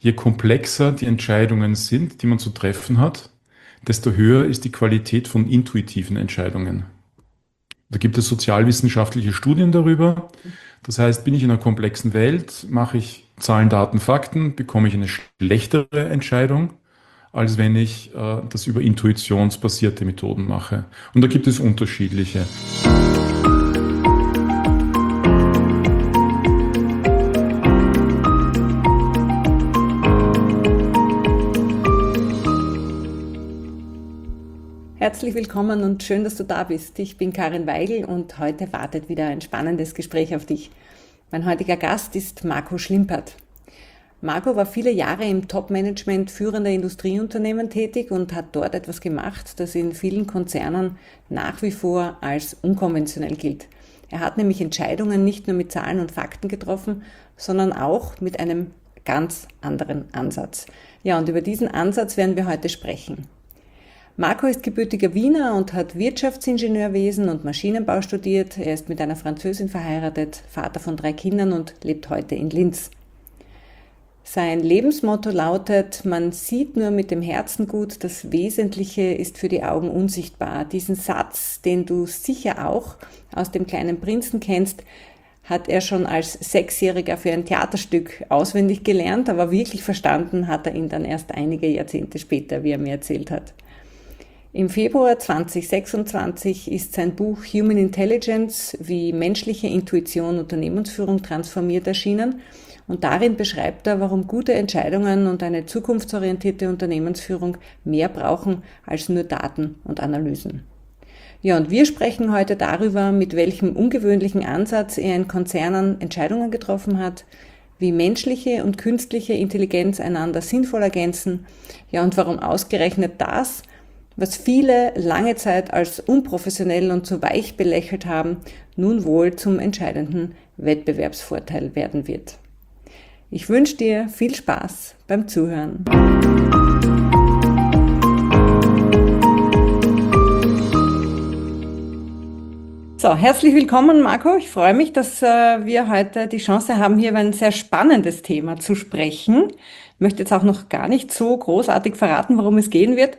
Je komplexer die Entscheidungen sind, die man zu treffen hat, desto höher ist die Qualität von intuitiven Entscheidungen. Da gibt es sozialwissenschaftliche Studien darüber. Das heißt, bin ich in einer komplexen Welt, mache ich Zahlen, Daten, Fakten, bekomme ich eine schlechtere Entscheidung, als wenn ich das über intuitionsbasierte Methoden mache. Und da gibt es unterschiedliche. Herzlich willkommen und schön, dass du da bist. Ich bin Karin Weigl und heute wartet wieder ein spannendes Gespräch auf dich. Mein heutiger Gast ist Marco Schlimpert. Marco war viele Jahre im Top-Management führender Industrieunternehmen tätig und hat dort etwas gemacht, das in vielen Konzernen nach wie vor als unkonventionell gilt. Er hat nämlich Entscheidungen nicht nur mit Zahlen und Fakten getroffen, sondern auch mit einem ganz anderen Ansatz. Ja, und über diesen Ansatz werden wir heute sprechen. Marco ist gebürtiger Wiener und hat Wirtschaftsingenieurwesen und Maschinenbau studiert. Er ist mit einer Französin verheiratet, Vater von 3 Kindern und lebt heute in Linz. Sein Lebensmotto lautet: Man sieht nur mit dem Herzen gut, das Wesentliche ist für die Augen unsichtbar. Diesen Satz, den du sicher auch aus dem Kleinen Prinzen kennst, hat er schon als 6-Jähriger für ein Theaterstück auswendig gelernt, aber wirklich verstanden hat er ihn dann erst einige Jahrzehnte später, wie er mir erzählt hat. Im Februar 2026 ist sein Buch Human Intelligence, wie menschliche Intuition Unternehmensführung transformiert, erschienen, und darin beschreibt er, warum gute Entscheidungen und eine zukunftsorientierte Unternehmensführung mehr brauchen als nur Daten und Analysen. Ja, und wir sprechen heute darüber, mit welchem ungewöhnlichen Ansatz er in Konzernen Entscheidungen getroffen hat, wie menschliche und künstliche Intelligenz einander sinnvoll ergänzen, ja, und warum ausgerechnet das, was viele lange Zeit als unprofessionell und zu weich belächelt haben, nun wohl zum entscheidenden Wettbewerbsvorteil werden wird. Ich wünsche dir viel Spaß beim Zuhören. So, herzlich willkommen, Marco. Ich freue mich, dass wir heute die Chance haben, hier über ein sehr spannendes Thema zu sprechen. Ich möchte jetzt auch noch gar nicht so großartig verraten, worum es gehen wird.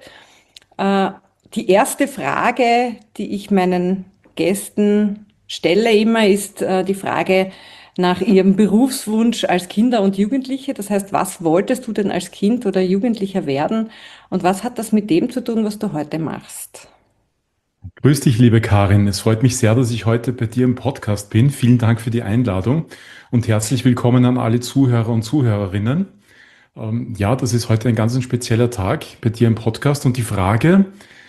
Die erste Frage, die ich meinen Gästen stelle immer, ist die Frage nach ihrem Berufswunsch als Kinder und Jugendliche. Das heißt, was wolltest du denn als Kind oder Jugendlicher werden und was hat das mit dem zu tun, was du heute machst? Grüß dich, liebe Karin. Es freut mich sehr, dass ich heute bei dir im Podcast bin. Vielen Dank für die Einladung und herzlich willkommen an alle Zuhörer und Zuhörerinnen. Ja, das ist heute ein ganz spezieller Tag bei dir im Podcast und die Frage,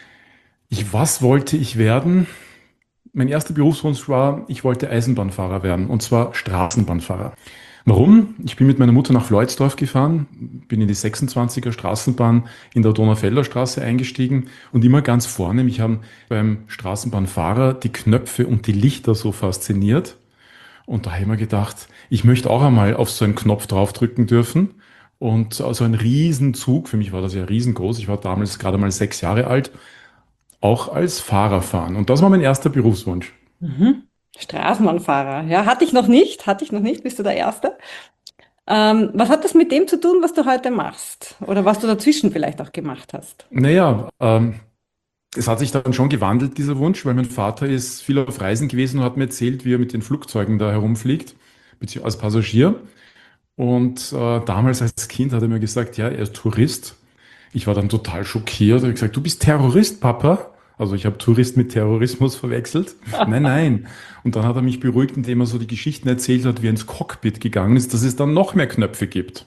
was wollte ich werden? Mein erster Berufswunsch war, ich wollte Eisenbahnfahrer werden, und zwar Straßenbahnfahrer. Warum? Ich bin mit meiner Mutter nach Floidsdorf gefahren, bin in die 26er Straßenbahn in der Donaufelder Straße eingestiegen und immer ganz vorne. Mich haben beim Straßenbahnfahrer die Knöpfe und die Lichter so fasziniert. Und da habe ich mir gedacht, ich möchte auch einmal auf so einen Knopf draufdrücken dürfen. Und so ein Riesenzug, für mich war das ja riesengroß, ich war damals gerade mal 6 Jahre alt, auch als Fahrer fahren. Und das war mein erster Berufswunsch. Straßenbahnfahrer, ja, hatte ich noch nicht, bist du der Erste. Was hat das mit dem zu tun, was du heute machst? Oder was du dazwischen vielleicht auch gemacht hast? Naja, es hat sich dann schon gewandelt, dieser Wunsch, weil mein Vater ist viel auf Reisen gewesen und hat mir erzählt, wie er mit den Flugzeugen da herumfliegt, beziehungsweise als Passagier. Und damals als Kind hat er mir gesagt, ja, er ist Tourist. Ich war dann total schockiert. Ich habe gesagt, du bist Terrorist, Papa? Also ich habe Tourist mit Terrorismus verwechselt. Nein, nein. Und dann hat er mich beruhigt, indem er so die Geschichten erzählt hat, wie er ins Cockpit gegangen ist, dass es dann noch mehr Knöpfe gibt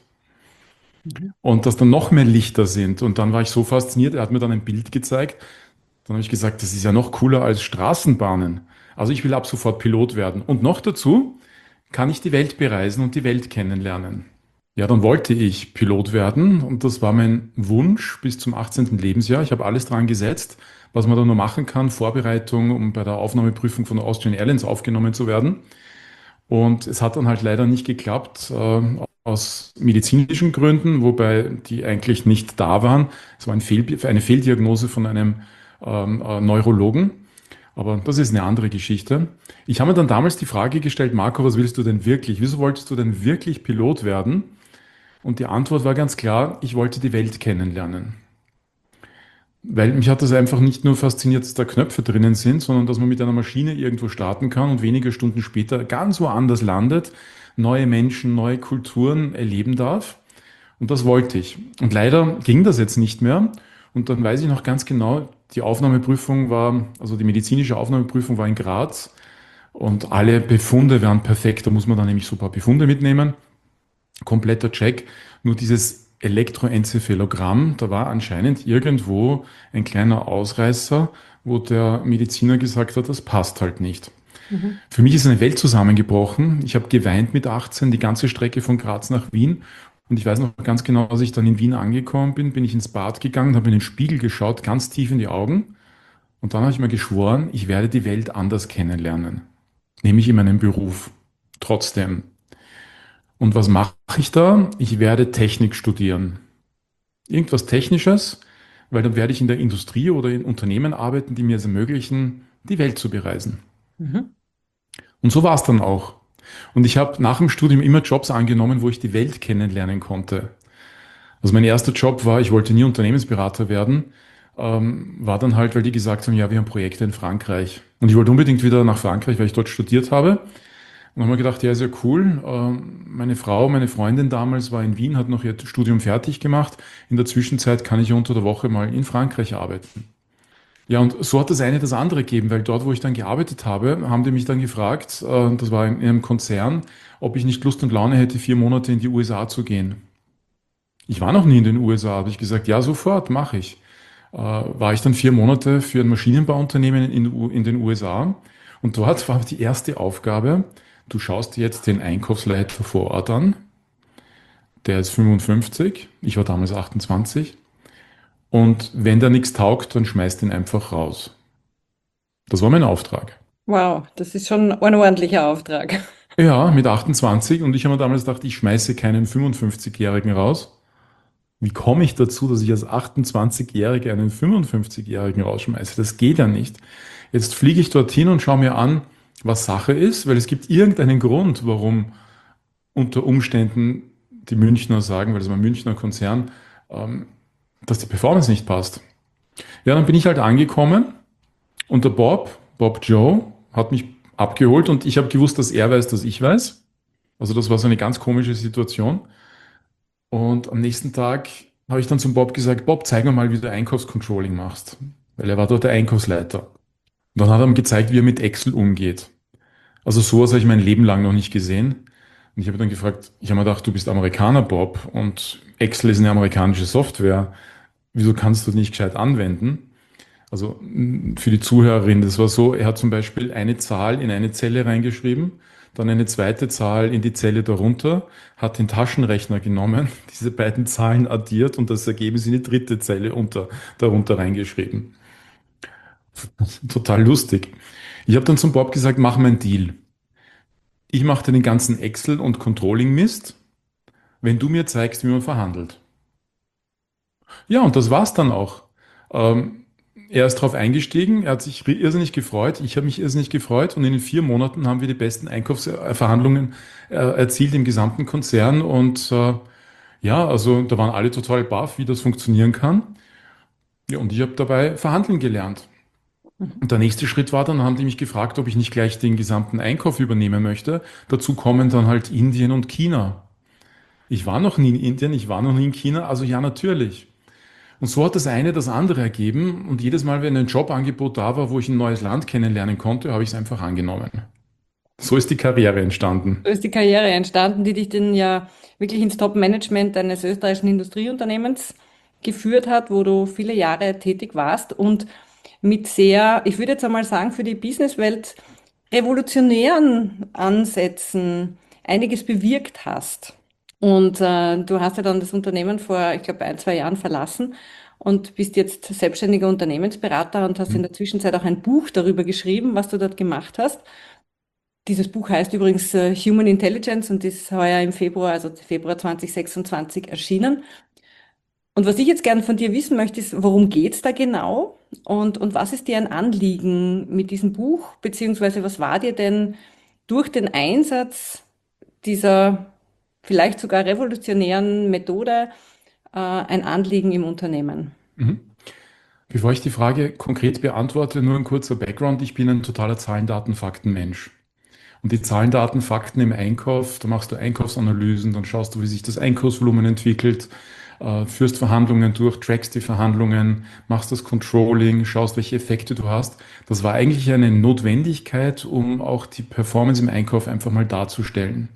und dass dann noch mehr Lichter sind. Und dann war ich so fasziniert, er hat mir dann ein Bild gezeigt. Dann habe ich gesagt, das ist ja noch cooler als Straßenbahnen. Also ich will ab sofort Pilot werden. Und noch dazu kann ich die Welt bereisen und die Welt kennenlernen. Ja, dann wollte ich Pilot werden und das war mein Wunsch bis zum 18. Lebensjahr. Ich habe alles dran gesetzt, was man da nur machen kann, Vorbereitung, um bei der Aufnahmeprüfung von der Austrian Airlines aufgenommen zu werden. Und es hat dann halt leider nicht geklappt, aus medizinischen Gründen, wobei die eigentlich nicht da waren. Es war eine Fehldiagnose von einem Neurologen. Aber das ist eine andere Geschichte. Ich habe mir dann damals die Frage gestellt, Marco, was willst du denn wirklich? Wieso wolltest du denn wirklich Pilot werden? Und die Antwort war ganz klar, ich wollte die Welt kennenlernen. Weil mich hat das einfach nicht nur fasziniert, dass da Knöpfe drinnen sind, sondern dass man mit einer Maschine irgendwo starten kann und wenige Stunden später ganz woanders landet, neue Menschen, neue Kulturen erleben darf. Und das wollte ich. Und leider ging das jetzt nicht mehr. Und dann weiß ich noch ganz genau, die Aufnahmeprüfung war, also die medizinische Aufnahmeprüfung war in Graz und alle Befunde waren perfekt. Da muss man dann nämlich so ein paar Befunde mitnehmen. Kompletter Check. Nur dieses Elektroenzephalogramm, da war anscheinend irgendwo ein kleiner Ausreißer, wo der Mediziner gesagt hat, das passt halt nicht. Mhm. Für mich ist eine Welt zusammengebrochen. Ich habe geweint mit 18, die ganze Strecke von Graz nach Wien. Und ich weiß noch ganz genau, als ich dann in Wien angekommen bin, bin ich ins Bad gegangen, habe in den Spiegel geschaut, ganz tief in die Augen. Und dann habe ich mir geschworen, ich werde die Welt anders kennenlernen. Nämlich in meinem Beruf. Trotzdem. Und was mache ich da? Ich werde Technik studieren. Irgendwas Technisches, weil dann werde ich in der Industrie oder in Unternehmen arbeiten, die mir es ermöglichen, die Welt zu bereisen. Mhm. Und so war es dann auch. Und ich habe nach dem Studium immer Jobs angenommen, wo ich die Welt kennenlernen konnte. Also mein erster Job war, ich wollte nie Unternehmensberater werden, war dann halt, weil die gesagt haben, ja, wir haben Projekte in Frankreich. Und ich wollte unbedingt wieder nach Frankreich, weil ich dort studiert habe. Und haben wir gedacht, ja, ist ja cool. Meine Frau, meine Freundin damals war in Wien, hat noch ihr Studium fertig gemacht. In der Zwischenzeit kann ich ja unter der Woche mal in Frankreich arbeiten. Ja, und so hat das eine das andere gegeben, weil dort, wo ich dann gearbeitet habe, haben die mich dann gefragt, das war in einem Konzern, ob ich nicht Lust und Laune hätte, 4 Monate in die USA zu gehen. Ich war noch nie in den USA, habe ich gesagt, ja, sofort, mache ich. War ich dann 4 Monate für ein Maschinenbauunternehmen in den USA und dort war die erste Aufgabe, du schaust dir jetzt den Einkaufsleiter vor Ort an, der ist 55, ich war damals 28 und wenn der nichts taugt, dann schmeißt ihn einfach raus. Das war mein Auftrag. Wow, das ist schon ein ordentlicher Auftrag. Ja, mit 28 und ich habe mir damals gedacht, ich schmeiße keinen 55-Jährigen raus. Wie komme ich dazu, dass ich als 28-Jähriger einen 55-Jährigen rausschmeiße? Das geht ja nicht. Jetzt fliege ich dorthin und schaue mir an, was Sache ist, weil es gibt irgendeinen Grund, warum unter Umständen die Münchner sagen, weil es war ein Münchner Konzern, ähm, dass die Performance nicht passt. Ja, dann bin ich halt angekommen und der Bob Joe, hat mich abgeholt und ich habe gewusst, dass er weiß, dass ich weiß. Also das war so eine ganz komische Situation. Und am nächsten Tag habe ich dann zum Bob gesagt, Bob, zeig mir mal, wie du Einkaufscontrolling machst. Weil er war dort der Einkaufsleiter. Und dann hat er ihm gezeigt, wie er mit Excel umgeht. Also sowas habe ich mein Leben lang noch nicht gesehen. Und ich habe dann gefragt, ich habe mir gedacht, du bist Amerikaner, Bob, und Excel ist eine amerikanische Software. Wieso kannst du die nicht gescheit anwenden? Also für die Zuhörerin, das war so, er hat zum Beispiel eine Zahl in eine Zelle reingeschrieben, dann eine zweite Zahl in die Zelle darunter, hat den Taschenrechner genommen, diese beiden Zahlen addiert und das Ergebnis in die dritte Zelle darunter reingeschrieben. Total lustig. Ich habe dann zum Bob gesagt, mach mal einen Deal. Ich mache dir den ganzen Excel- und Controlling-Mist, wenn du mir zeigst, wie man verhandelt. Ja, und das war's dann auch. Ähm, Er ist darauf eingestiegen, er hat sich irrsinnig gefreut, ich habe mich irrsinnig gefreut und in den 4 Monaten haben wir die besten Einkaufsverhandlungen erzielt im gesamten Konzern und ja, also da waren alle total baff, wie das funktionieren kann. Ja, und ich habe dabei verhandeln gelernt. Und der nächste Schritt war dann, haben die mich gefragt, ob ich nicht gleich den gesamten Einkauf übernehmen möchte. Dazu kommen dann halt Indien und China. Ich war noch nie in Indien, ich war noch nie in China, also ja, natürlich. Und so hat das eine das andere ergeben. Und jedes Mal, wenn ein Jobangebot da war, wo ich ein neues Land kennenlernen konnte, habe ich es einfach angenommen. So ist die Karriere entstanden. So ist die Karriere entstanden, die dich dann ja wirklich ins Top-Management eines österreichischen Industrieunternehmens geführt hat, wo du viele Jahre tätig warst und mit sehr, ich würde jetzt einmal sagen, für die Businesswelt revolutionären Ansätzen einiges bewirkt hast. Und du hast ja dann das Unternehmen vor, ich glaube, 1, 2 Jahren verlassen und bist jetzt selbstständiger Unternehmensberater und hast in der Zwischenzeit auch ein Buch darüber geschrieben, was du dort gemacht hast. Dieses Buch heißt übrigens Human Intelligence und ist heuer im Februar, also Februar 2026 erschienen. Und was ich jetzt gern von dir wissen möchte, ist, worum geht's da genau? Und was ist dir ein Anliegen mit diesem Buch? Beziehungsweise was war dir denn durch den Einsatz dieser vielleicht sogar revolutionären Methode ein Anliegen im Unternehmen? Mhm. Bevor ich die Frage konkret beantworte, nur ein kurzer Background. Ich bin ein totaler Zahlen, Daten, Fakten Mensch. Und die Zahlen, Daten, Fakten im Einkauf, da machst du Einkaufsanalysen, dann schaust du, wie sich das Einkaufsvolumen entwickelt, führst Verhandlungen durch, trackst die Verhandlungen, machst das Controlling, schaust, welche Effekte du hast. Das war eigentlich eine Notwendigkeit, um auch die Performance im Einkauf einfach mal darzustellen.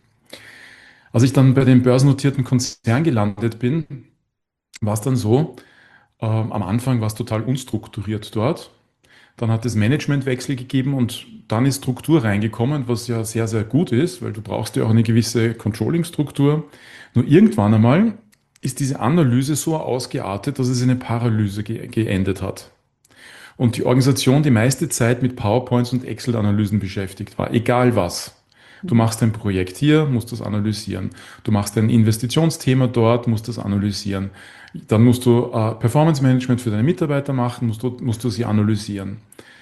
Als ich dann bei dem börsennotierten Konzern gelandet bin, war es dann so, am Anfang war es total unstrukturiert dort. Dann hat es Managementwechsel gegeben und dann ist Struktur reingekommen, was ja sehr, sehr gut ist, weil du brauchst ja auch eine gewisse Controlling-Struktur. Nur irgendwann einmal ist diese Analyse so ausgeartet, dass es in eine Paralyse geendet hat. Und die Organisation die meiste Zeit mit PowerPoints und Excel-Analysen beschäftigt war, egal was. Du Mhm. machst ein Projekt hier, musst das analysieren. Du machst ein Investitionsthema dort, musst das analysieren. Dann musst du Performance Management für deine Mitarbeiter machen, musst du sie analysieren.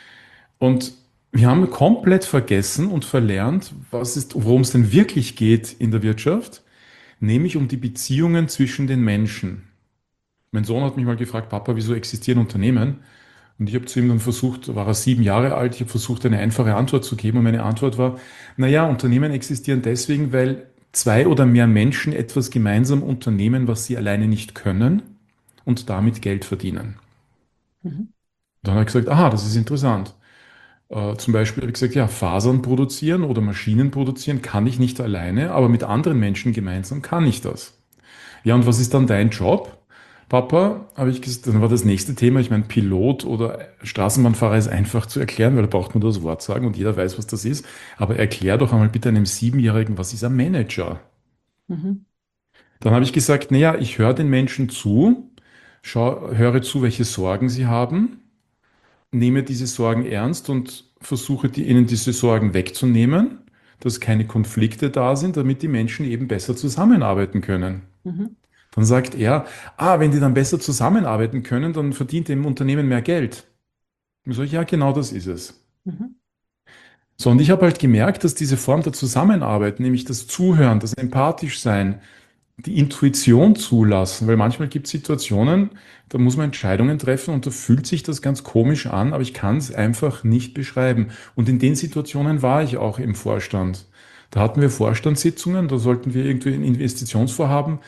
Und wir haben komplett vergessen und verlernt, worum es denn wirklich geht in der Wirtschaft, nämlich um die Beziehungen zwischen den Menschen. Mein Sohn hat mich mal gefragt, Papa, wieso existieren Unternehmen? Und ich habe zu ihm dann versucht, da war er 7 Jahre alt, ich habe versucht, eine einfache Antwort zu geben. Und meine Antwort war, naja, Unternehmen existieren deswegen, weil zwei oder mehr Menschen etwas gemeinsam unternehmen, was sie alleine nicht können und damit Geld verdienen. Mhm. Dann habe ich gesagt, aha, das ist interessant. Zum Beispiel habe ich gesagt, ja, Fasern produzieren oder Maschinen produzieren kann ich nicht alleine, aber mit anderen Menschen gemeinsam kann ich das. Ja, und was ist dann dein Job? Papa, habe ich gesagt, dann war das nächste Thema, ich meine, Pilot oder Straßenbahnfahrer ist einfach zu erklären, weil da braucht man nur das Wort sagen und jeder weiß, was das ist. Aber erklär doch einmal bitte einem Siebenjährigen, was ist ein Manager? Mhm. Dann habe ich gesagt, naja, ich höre den Menschen zu, höre zu, welche Sorgen sie haben, nehme diese Sorgen ernst und versuche ihnen diese Sorgen wegzunehmen, dass keine Konflikte da sind, damit die Menschen eben besser zusammenarbeiten können. Mhm. Dann sagt er, wenn die dann besser zusammenarbeiten können, dann verdient dem Unternehmen mehr Geld. Und so, ja, genau das ist es. Mhm. So, und ich habe halt gemerkt, dass diese Form der Zusammenarbeit, nämlich das Zuhören, das empathisch sein, die Intuition zulassen, weil manchmal gibt es Situationen, da muss man Entscheidungen treffen und da fühlt sich das ganz komisch an, aber ich kann es einfach nicht beschreiben. Und in den Situationen war ich auch im Vorstand. Da hatten wir Vorstandssitzungen, da sollten wir irgendwie ein Investitionsvorhaben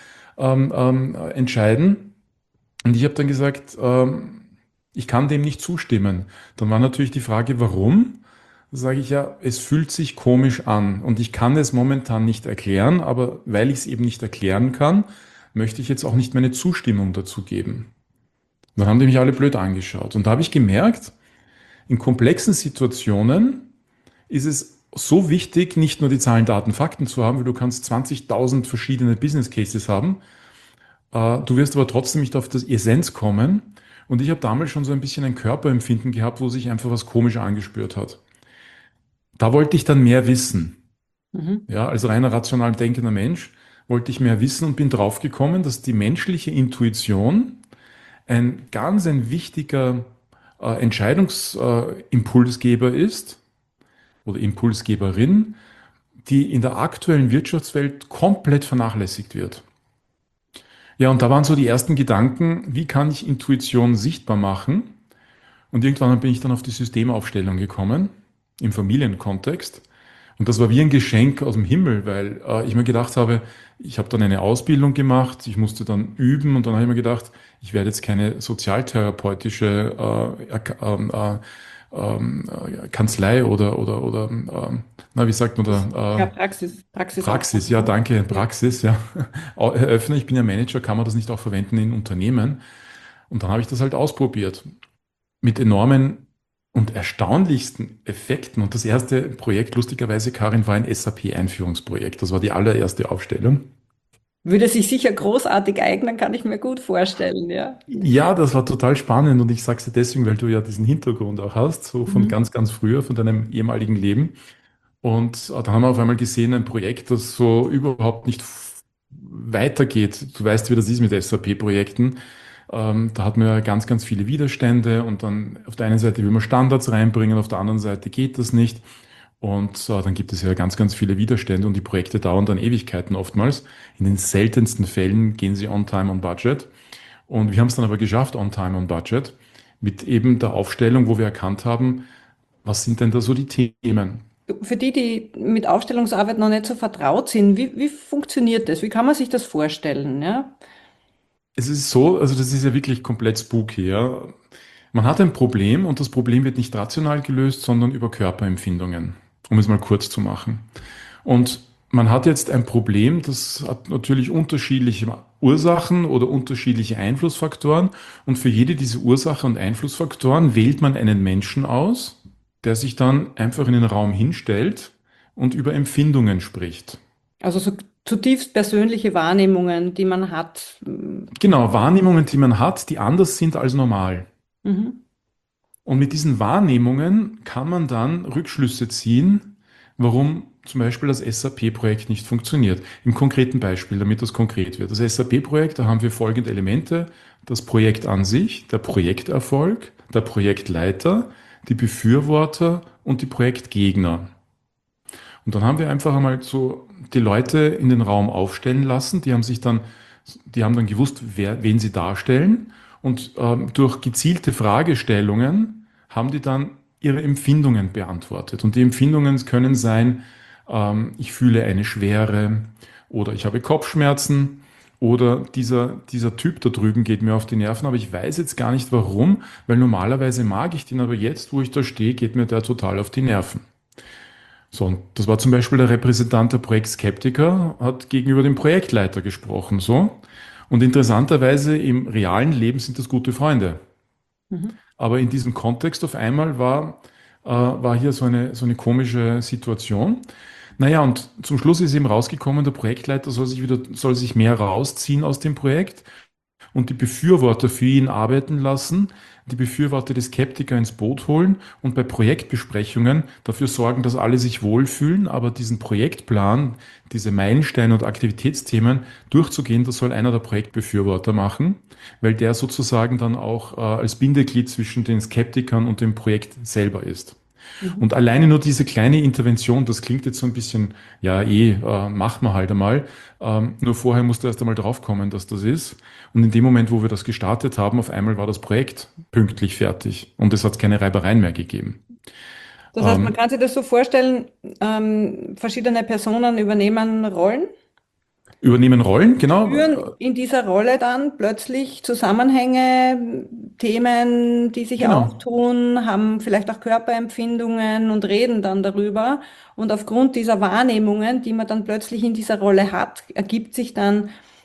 entscheiden. Und ich habe dann gesagt, ich kann dem nicht zustimmen. Dann war natürlich die Frage, warum? Da sage ich ja, es fühlt sich komisch an und ich kann es momentan nicht erklären, aber weil ich es eben nicht erklären kann, möchte ich jetzt auch nicht meine Zustimmung dazu geben. Dann haben die mich alle blöd angeschaut. Und da habe ich gemerkt, in komplexen Situationen ist es so wichtig, nicht nur die Zahlen, Daten, Fakten zu haben, weil du kannst 20.000 verschiedene Business Cases haben. Du wirst aber trotzdem nicht auf das Essenz kommen. Und ich habe damals schon so ein bisschen ein Körperempfinden gehabt, wo sich einfach was komisch angespürt hat. Da wollte ich dann mehr wissen. Mhm. Ja, als reiner rational denkender Mensch wollte ich mehr wissen und bin draufgekommen, dass die menschliche Intuition ein wichtiger Entscheidungsimpulsgeber ist oder Impulsgeberin, die in der aktuellen Wirtschaftswelt komplett vernachlässigt wird. Ja, und da waren so die ersten Gedanken, wie kann ich Intuition sichtbar machen? Und irgendwann bin ich dann auf die Systemaufstellung gekommen, im Familienkontext. Und das war wie ein Geschenk aus dem Himmel, weil ich mir gedacht habe, ich habe dann eine Ausbildung gemacht, ich musste dann üben und dann habe ich mir gedacht, ich werde jetzt keine sozialtherapeutische Kanzlei oder wie sagt man Ja, da, Praxis Praxis, aufbauen. ja, Ne? danke, Ja. Praxis, ja, eröffnen. Ich bin ja Manager, kann man das nicht auch verwenden in Unternehmen? Und dann habe ich das halt ausprobiert mit enormen und erstaunlichsten Effekten. Und das erste Projekt, lustigerweise, Karin, war ein SAP-Einführungsprojekt. Das war die allererste Aufstellung. Würde sich sicher großartig eignen, kann ich mir gut vorstellen, ja. Ja, das war total spannend und ich sage es dir deswegen, weil du ja diesen Hintergrund auch hast, so von Mhm. ganz, ganz früher, von deinem ehemaligen Leben. Und da haben wir auf einmal gesehen, ein Projekt, das so überhaupt nicht weitergeht. Du weißt, wie das ist mit SAP-Projekten. Da hat man ja ganz, ganz viele Widerstände und dann auf der einen Seite will man Standards reinbringen, auf der anderen Seite geht das nicht. Und dann gibt es ja ganz, ganz viele Widerstände und die Projekte dauern dann Ewigkeiten oftmals. In den seltensten Fällen gehen sie on time, on budget. Und wir haben es dann aber geschafft, on time, on budget, mit eben der Aufstellung, wo wir erkannt haben, was sind denn da so die Themen? Für die, die mit Aufstellungsarbeit noch nicht so vertraut sind, wie funktioniert das? Wie kann man sich das vorstellen? Ja? Es ist so, also das ist ja wirklich komplett spooky, ja. Man hat ein Problem und das Problem wird nicht rational gelöst, sondern über Körperempfindungen, um es mal kurz zu machen. Und man hat jetzt ein Problem, das hat natürlich unterschiedliche Ursachen oder unterschiedliche Einflussfaktoren. Und für jede dieser Ursachen und Einflussfaktoren wählt man einen Menschen aus, der sich dann einfach in den Raum hinstellt und über Empfindungen spricht. Also so zutiefst persönliche Wahrnehmungen, die man hat. Genau, Wahrnehmungen, die man hat, die anders sind als normal. Mhm. Und mit diesen Wahrnehmungen kann man dann Rückschlüsse ziehen, warum zum Beispiel das SAP-Projekt nicht funktioniert. Im konkreten Beispiel, damit das konkret wird. Das SAP-Projekt, da haben wir folgende Elemente. Das Projekt an sich, der Projekterfolg, der Projektleiter, die Befürworter und die Projektgegner. Und dann haben wir einfach einmal so die Leute in den Raum aufstellen lassen. Die haben dann gewusst, wen sie darstellen. Und durch gezielte Fragestellungen haben die dann ihre Empfindungen beantwortet. Und die Empfindungen können sein, ich fühle eine Schwere oder ich habe Kopfschmerzen oder dieser Typ da drüben geht mir auf die Nerven, aber ich weiß jetzt gar nicht warum, weil normalerweise mag ich den, aber jetzt, wo ich da stehe, geht mir der total auf die Nerven. So, und das war zum Beispiel der Repräsentant der Projekt Skeptiker, hat gegenüber dem Projektleiter gesprochen, so. Und interessanterweise im realen Leben sind das gute Freunde. Mhm. Aber in diesem Kontext auf einmal war hier so eine komische Situation. Naja, und zum Schluss ist eben rausgekommen, der Projektleiter soll sich mehr rausziehen aus dem Projekt und die Befürworter für ihn arbeiten lassen, die Befürworter des Skeptiker ins Boot holen und bei Projektbesprechungen dafür sorgen, dass alle sich wohlfühlen, aber diesen Projektplan, diese Meilensteine und Aktivitätsthemen durchzugehen, das soll einer der Projektbefürworter machen, weil der sozusagen dann auch als Bindeglied zwischen den Skeptikern und dem Projekt selber ist. Mhm. Und alleine nur diese kleine Intervention, das klingt jetzt so ein bisschen, ja, machen wir halt einmal. Nur vorher musste erst einmal draufkommen, dass das ist. Und in dem Moment, wo wir das gestartet haben, auf einmal war das Projekt pünktlich fertig. Und es hat keine Reibereien mehr gegeben. Das heißt, man Ähm, kann sich das so vorstellen, verschiedene Personen übernehmen Rollen, Übernehmen Rollen, spüren genau. in dieser Rolle dann plötzlich Zusammenhänge, Themen, die sich Genau. auftun, haben vielleicht auch Körperempfindungen und reden dann darüber. Und aufgrund dieser Wahrnehmungen, die man dann plötzlich in dieser Rolle hat, ergibt sich dann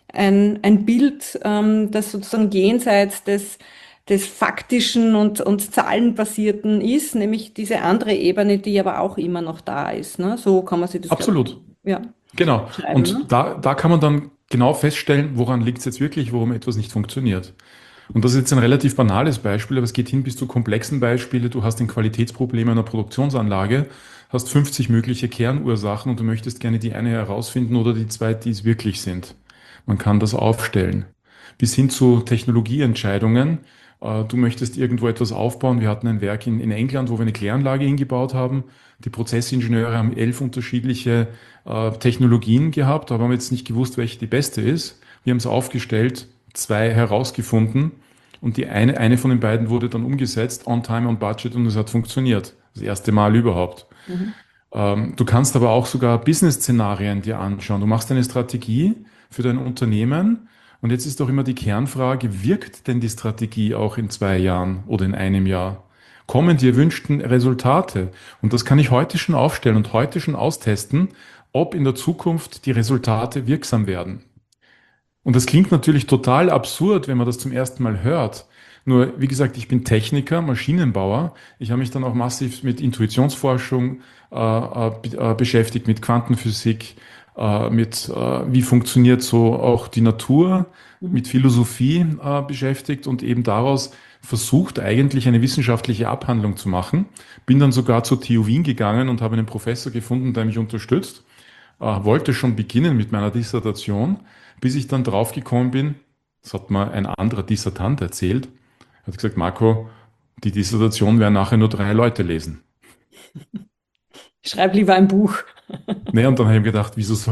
ein Bild, das sozusagen jenseits des Faktischen und Zahlenbasierten ist, nämlich diese andere Ebene, die aber auch immer noch da ist. Ne? So kann man sich das, glaube Absolut. ich, ja, Genau. schreiben. Ne? Und da kann man dann genau feststellen, woran liegt es jetzt wirklich, warum etwas nicht funktioniert. Und das ist jetzt ein relativ banales Beispiel, aber es geht hin bis zu komplexen Beispielen. Du hast ein Qualitätsproblem einer Produktionsanlage, hast 50 mögliche Kernursachen und du möchtest gerne die eine herausfinden oder die zwei, die es wirklich sind. Man kann das aufstellen. Bis hin zu Technologieentscheidungen. Du möchtest irgendwo etwas aufbauen. Wir hatten ein Werk in England, wo wir eine Kläranlage hingebaut haben. Die Prozessingenieure haben 11 unterschiedliche Technologien gehabt, aber haben jetzt nicht gewusst, welche die beste ist. Wir haben es aufgestellt, zwei herausgefunden und eine von den beiden wurde dann umgesetzt, on time, on budget und es hat funktioniert. Das erste Mal überhaupt. Mhm. Du kannst aber auch sogar Business-Szenarien dir anschauen. Du machst eine Strategie für dein Unternehmen und jetzt ist doch immer die Kernfrage, wirkt denn die Strategie auch in 2 Jahren oder in einem Jahr? Kommen die erwünschten Resultate? Und das kann ich heute schon aufstellen und heute schon austesten, ob in der Zukunft die Resultate wirksam werden. Und das klingt natürlich total absurd, wenn man das zum ersten Mal hört. Nur, wie gesagt, ich bin Techniker, Maschinenbauer. Ich habe mich dann auch massiv mit Intuitionsforschung beschäftigt, mit Quantenphysik, wie funktioniert so auch die Natur, mit Philosophie beschäftigt und eben daraus versucht, eigentlich eine wissenschaftliche Abhandlung zu machen. Bin dann sogar zur TU Wien gegangen und habe einen Professor gefunden, der mich unterstützt. Wollte schon beginnen mit meiner Dissertation, bis ich dann draufgekommen bin, das hat mir ein anderer Dissertant erzählt, er hat gesagt, Marco, die Dissertation werden nachher nur 3 Leute lesen. Schreib lieber ein Buch. Naja, und dann habe ich mir gedacht,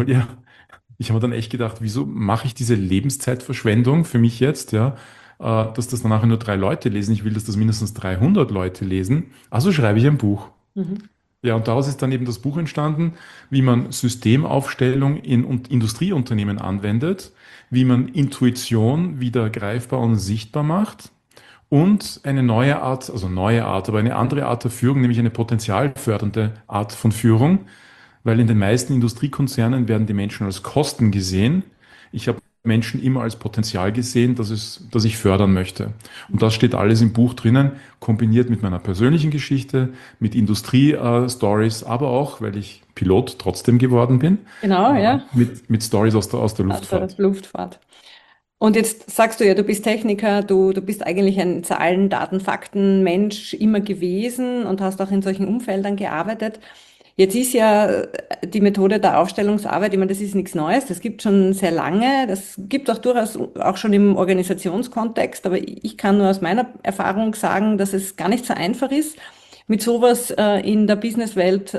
ich habe mir dann echt gedacht, wieso mache ich diese Lebenszeitverschwendung für mich jetzt, ja, dass das dann nachher nur 3 Leute lesen. Ich will, dass das mindestens 300 Leute lesen. Also schreibe ich ein Buch. Mhm. Ja, und daraus ist dann eben das Buch entstanden, wie man Systemaufstellung in Industrieunternehmen anwendet, wie man Intuition wieder greifbar und sichtbar macht und eine neue Art, aber eine andere Art der Führung, nämlich eine potenzialfördernde Art von Führung, weil in den meisten Industriekonzernen werden die Menschen als Kosten gesehen. Ich habe Menschen immer als Potenzial gesehen, das ich fördern möchte. Und das steht alles im Buch drinnen, kombiniert mit meiner persönlichen Geschichte, mit Industrie-Stories, aber auch, weil ich Pilot trotzdem geworden bin, Genau, ja. mit Stories aus der Also Luftfahrt. das Luftfahrt. Und jetzt sagst du ja, du bist Techniker, du bist eigentlich ein Zahlen, Daten, Fakten Mensch immer gewesen und hast auch in solchen Umfeldern gearbeitet. Jetzt ist ja die Methode der Aufstellungsarbeit, ich meine, das ist nichts Neues, das gibt schon sehr lange, das gibt auch durchaus auch schon im Organisationskontext, aber ich kann nur aus meiner Erfahrung sagen, dass es gar nicht so einfach ist, mit sowas in der Businesswelt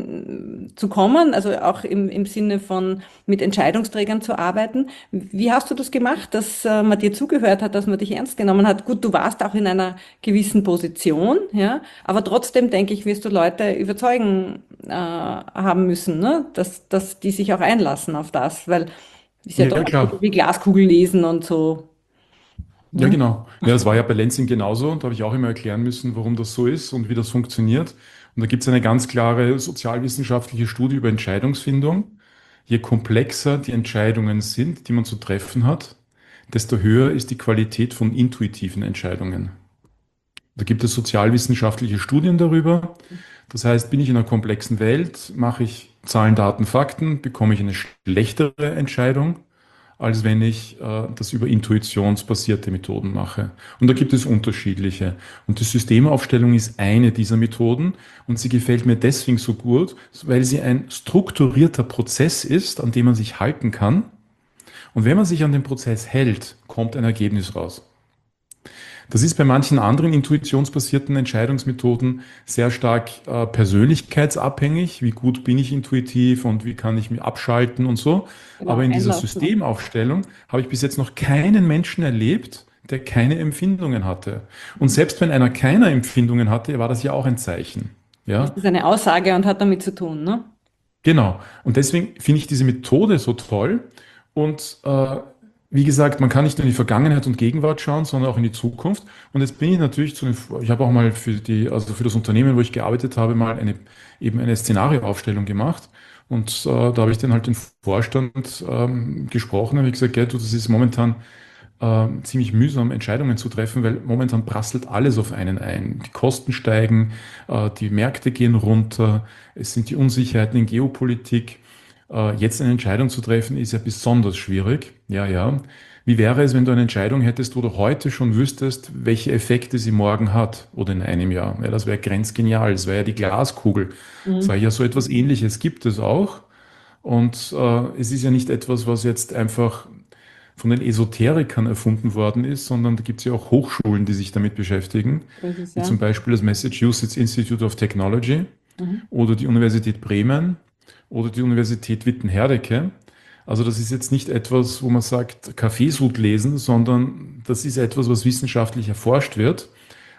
zu kommen, also auch im Sinne von mit Entscheidungsträgern zu arbeiten. Wie hast du das gemacht, dass man dir zugehört hat, dass man dich ernst genommen hat? Gut, du warst auch in einer gewissen Position, ja, aber trotzdem denke ich, wirst du Leute überzeugen haben müssen, ne? Dass die sich auch einlassen auf das, weil ist ja doch Ja, klar. wie Glaskugel lesen und so. Ja, Ne? genau. Ja, das war ja bei Lansing genauso. Da habe ich auch immer erklären müssen, warum das so ist und wie das funktioniert. Und da gibt es eine ganz klare sozialwissenschaftliche Studie über Entscheidungsfindung. Je komplexer die Entscheidungen sind, die man zu treffen hat, desto höher ist die Qualität von intuitiven Entscheidungen. Da gibt es sozialwissenschaftliche Studien darüber. Das heißt, bin ich in einer komplexen Welt, mache ich Zahlen, Daten, Fakten, bekomme ich eine schlechtere Entscheidung, als wenn ich das über intuitionsbasierte Methoden mache. Und da gibt es unterschiedliche. Und die Systemaufstellung ist eine dieser Methoden und sie gefällt mir deswegen so gut, weil sie ein strukturierter Prozess ist, an dem man sich halten kann. Und wenn man sich an den Prozess hält, kommt ein Ergebnis raus. Das ist bei manchen anderen intuitionsbasierten Entscheidungsmethoden sehr stark persönlichkeitsabhängig. Wie gut bin ich intuitiv und wie kann ich mich abschalten und so. Genau, Aber in dieser einlassen. Ne? Systemaufstellung habe ich bis jetzt noch keinen Menschen erlebt, der keine Empfindungen hatte. Und selbst wenn einer keine Empfindungen hatte, war das ja auch ein Zeichen. Das Ja, ist eine Aussage und hat damit zu tun, ne? genau. Und deswegen finde ich diese Methode so toll. Und wie gesagt, man kann nicht nur in die Vergangenheit und Gegenwart schauen, sondern auch in die Zukunft. Und jetzt bin ich natürlich ich habe auch mal also für das Unternehmen, wo ich gearbeitet habe, mal eben eine Szenarioaufstellung gemacht. Und da habe ich dann halt den Vorstand gesprochen und habe gesagt, gell, du, das ist momentan ziemlich mühsam, Entscheidungen zu treffen, weil momentan prasselt alles auf einen ein. Die Kosten steigen, die Märkte gehen runter, es sind die Unsicherheiten in Geopolitik. Jetzt eine Entscheidung zu treffen, ist ja besonders schwierig. Ja, ja. Wie wäre es, wenn du eine Entscheidung hättest, wo du heute schon wüsstest, welche Effekte sie morgen hat oder in einem Jahr? Ja, das wäre grenzgenial. Das wäre ja die Glaskugel. Sag ich, Mhm. ja, so etwas Ähnliches gibt es auch. Und es ist ja nicht etwas, was jetzt einfach von den Esoterikern erfunden worden ist, sondern da gibt es ja auch Hochschulen, die sich damit beschäftigen, Das ist wie zum ja. Beispiel das Massachusetts Institute of Technology Mhm. oder die Universität Bremen oder die Universität Witten-Herdecke. Also das ist jetzt nicht etwas, wo man sagt, Kaffeesud lesen, sondern das ist etwas, was wissenschaftlich erforscht wird.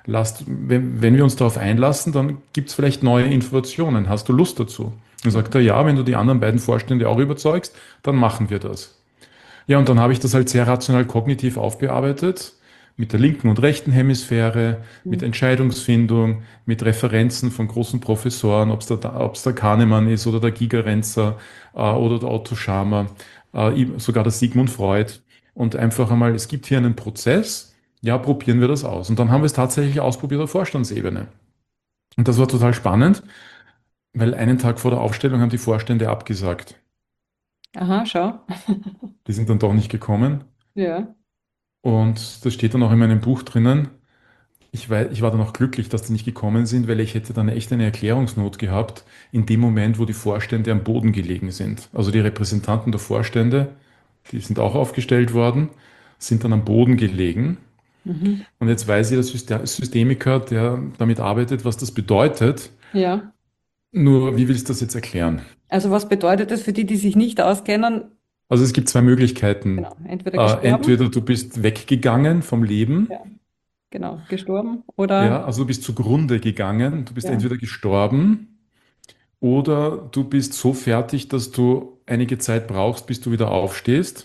Wenn wir uns darauf einlassen, dann gibt es vielleicht neue Informationen. Hast du Lust dazu? Dann sagt er, ja, wenn du die anderen beiden Vorstände auch überzeugst, dann machen wir das. Ja, und dann habe ich das halt sehr rational kognitiv aufbearbeitet, mit der linken und rechten Hemisphäre, mit Mhm. Entscheidungsfindung, mit Referenzen von großen Professoren, ob's der Kahnemann ist oder der Gigerenzer oder der Otto Scharmer, sogar der Sigmund Freud. Und einfach einmal, es gibt hier einen Prozess, ja, probieren wir das aus. Und dann haben wir es tatsächlich ausprobiert auf Vorstandsebene. Und das war total spannend, weil einen Tag vor der Aufstellung haben die Vorstände abgesagt. Aha, schau. Die sind dann doch nicht gekommen. Ja. Und das steht dann auch in meinem Buch drinnen. Ich war dann auch glücklich, dass die nicht gekommen sind, weil ich hätte dann echt eine Erklärungsnot gehabt in dem Moment, wo die Vorstände am Boden gelegen sind. Also die Repräsentanten der Vorstände, die sind auch aufgestellt worden, sind dann am Boden gelegen. Mhm. Und jetzt weiß jeder Systemiker, der damit arbeitet, was das bedeutet. Ja. Nur, wie willst du das jetzt erklären? Also was bedeutet das für die, die sich nicht auskennen? Also es gibt zwei Möglichkeiten. Genau, entweder gestorben, Entweder du bist weggegangen vom Leben, ja, genau, gestorben oder ja, also du bist zugrunde gegangen, du bist ja. entweder gestorben oder du bist so fertig, dass du einige Zeit brauchst, bis du wieder aufstehst.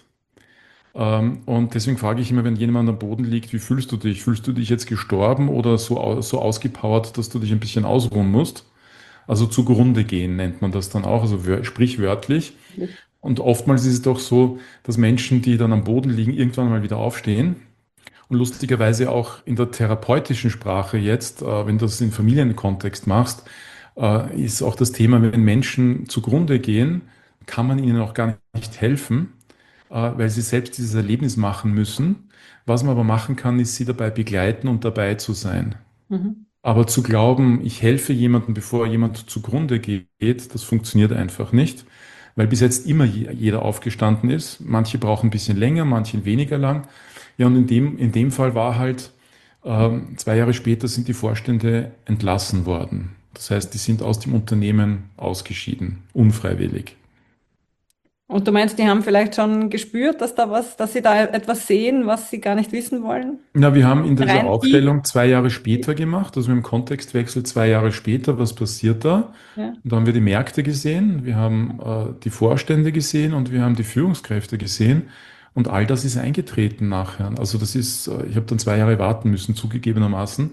Und deswegen frage ich immer, wenn jemand am Boden liegt, wie fühlst du dich? Fühlst du dich jetzt gestorben oder so ausgepowert, dass du dich ein bisschen ausruhen musst? Also zugrunde gehen nennt man das dann auch, also sprichwörtlich. Und oftmals ist es doch so, dass Menschen, die dann am Boden liegen, irgendwann mal wieder aufstehen. Und lustigerweise auch in der therapeutischen Sprache jetzt, wenn du das im Familienkontext machst, ist auch das Thema, wenn Menschen zugrunde gehen, kann man ihnen auch gar nicht helfen, weil sie selbst dieses Erlebnis machen müssen. Was man aber machen kann, ist sie dabei begleiten und dabei zu sein. Mhm. Aber zu glauben, ich helfe jemandem, bevor jemand zugrunde geht, das funktioniert einfach nicht, weil bis jetzt immer jeder aufgestanden ist. Manche brauchen ein bisschen länger, manche weniger lang. Ja, und in dem Fall war halt, 2 Jahre später sind die Vorstände entlassen worden. Das heißt, die sind aus dem Unternehmen ausgeschieden, unfreiwillig. Und du meinst, die haben vielleicht schon gespürt, dass sie da etwas sehen, was sie gar nicht wissen wollen? Na, wir haben in dieser Rein tief. Aufstellung 2 Jahre später gemacht, also im Kontextwechsel 2 Jahre später, was passiert da? Ja. Und da haben wir die Märkte gesehen, wir haben die Vorstände gesehen und wir haben die Führungskräfte gesehen. Und all das ist eingetreten nachher. Also das ist, ich habe dann 2 Jahre warten müssen, zugegebenermaßen.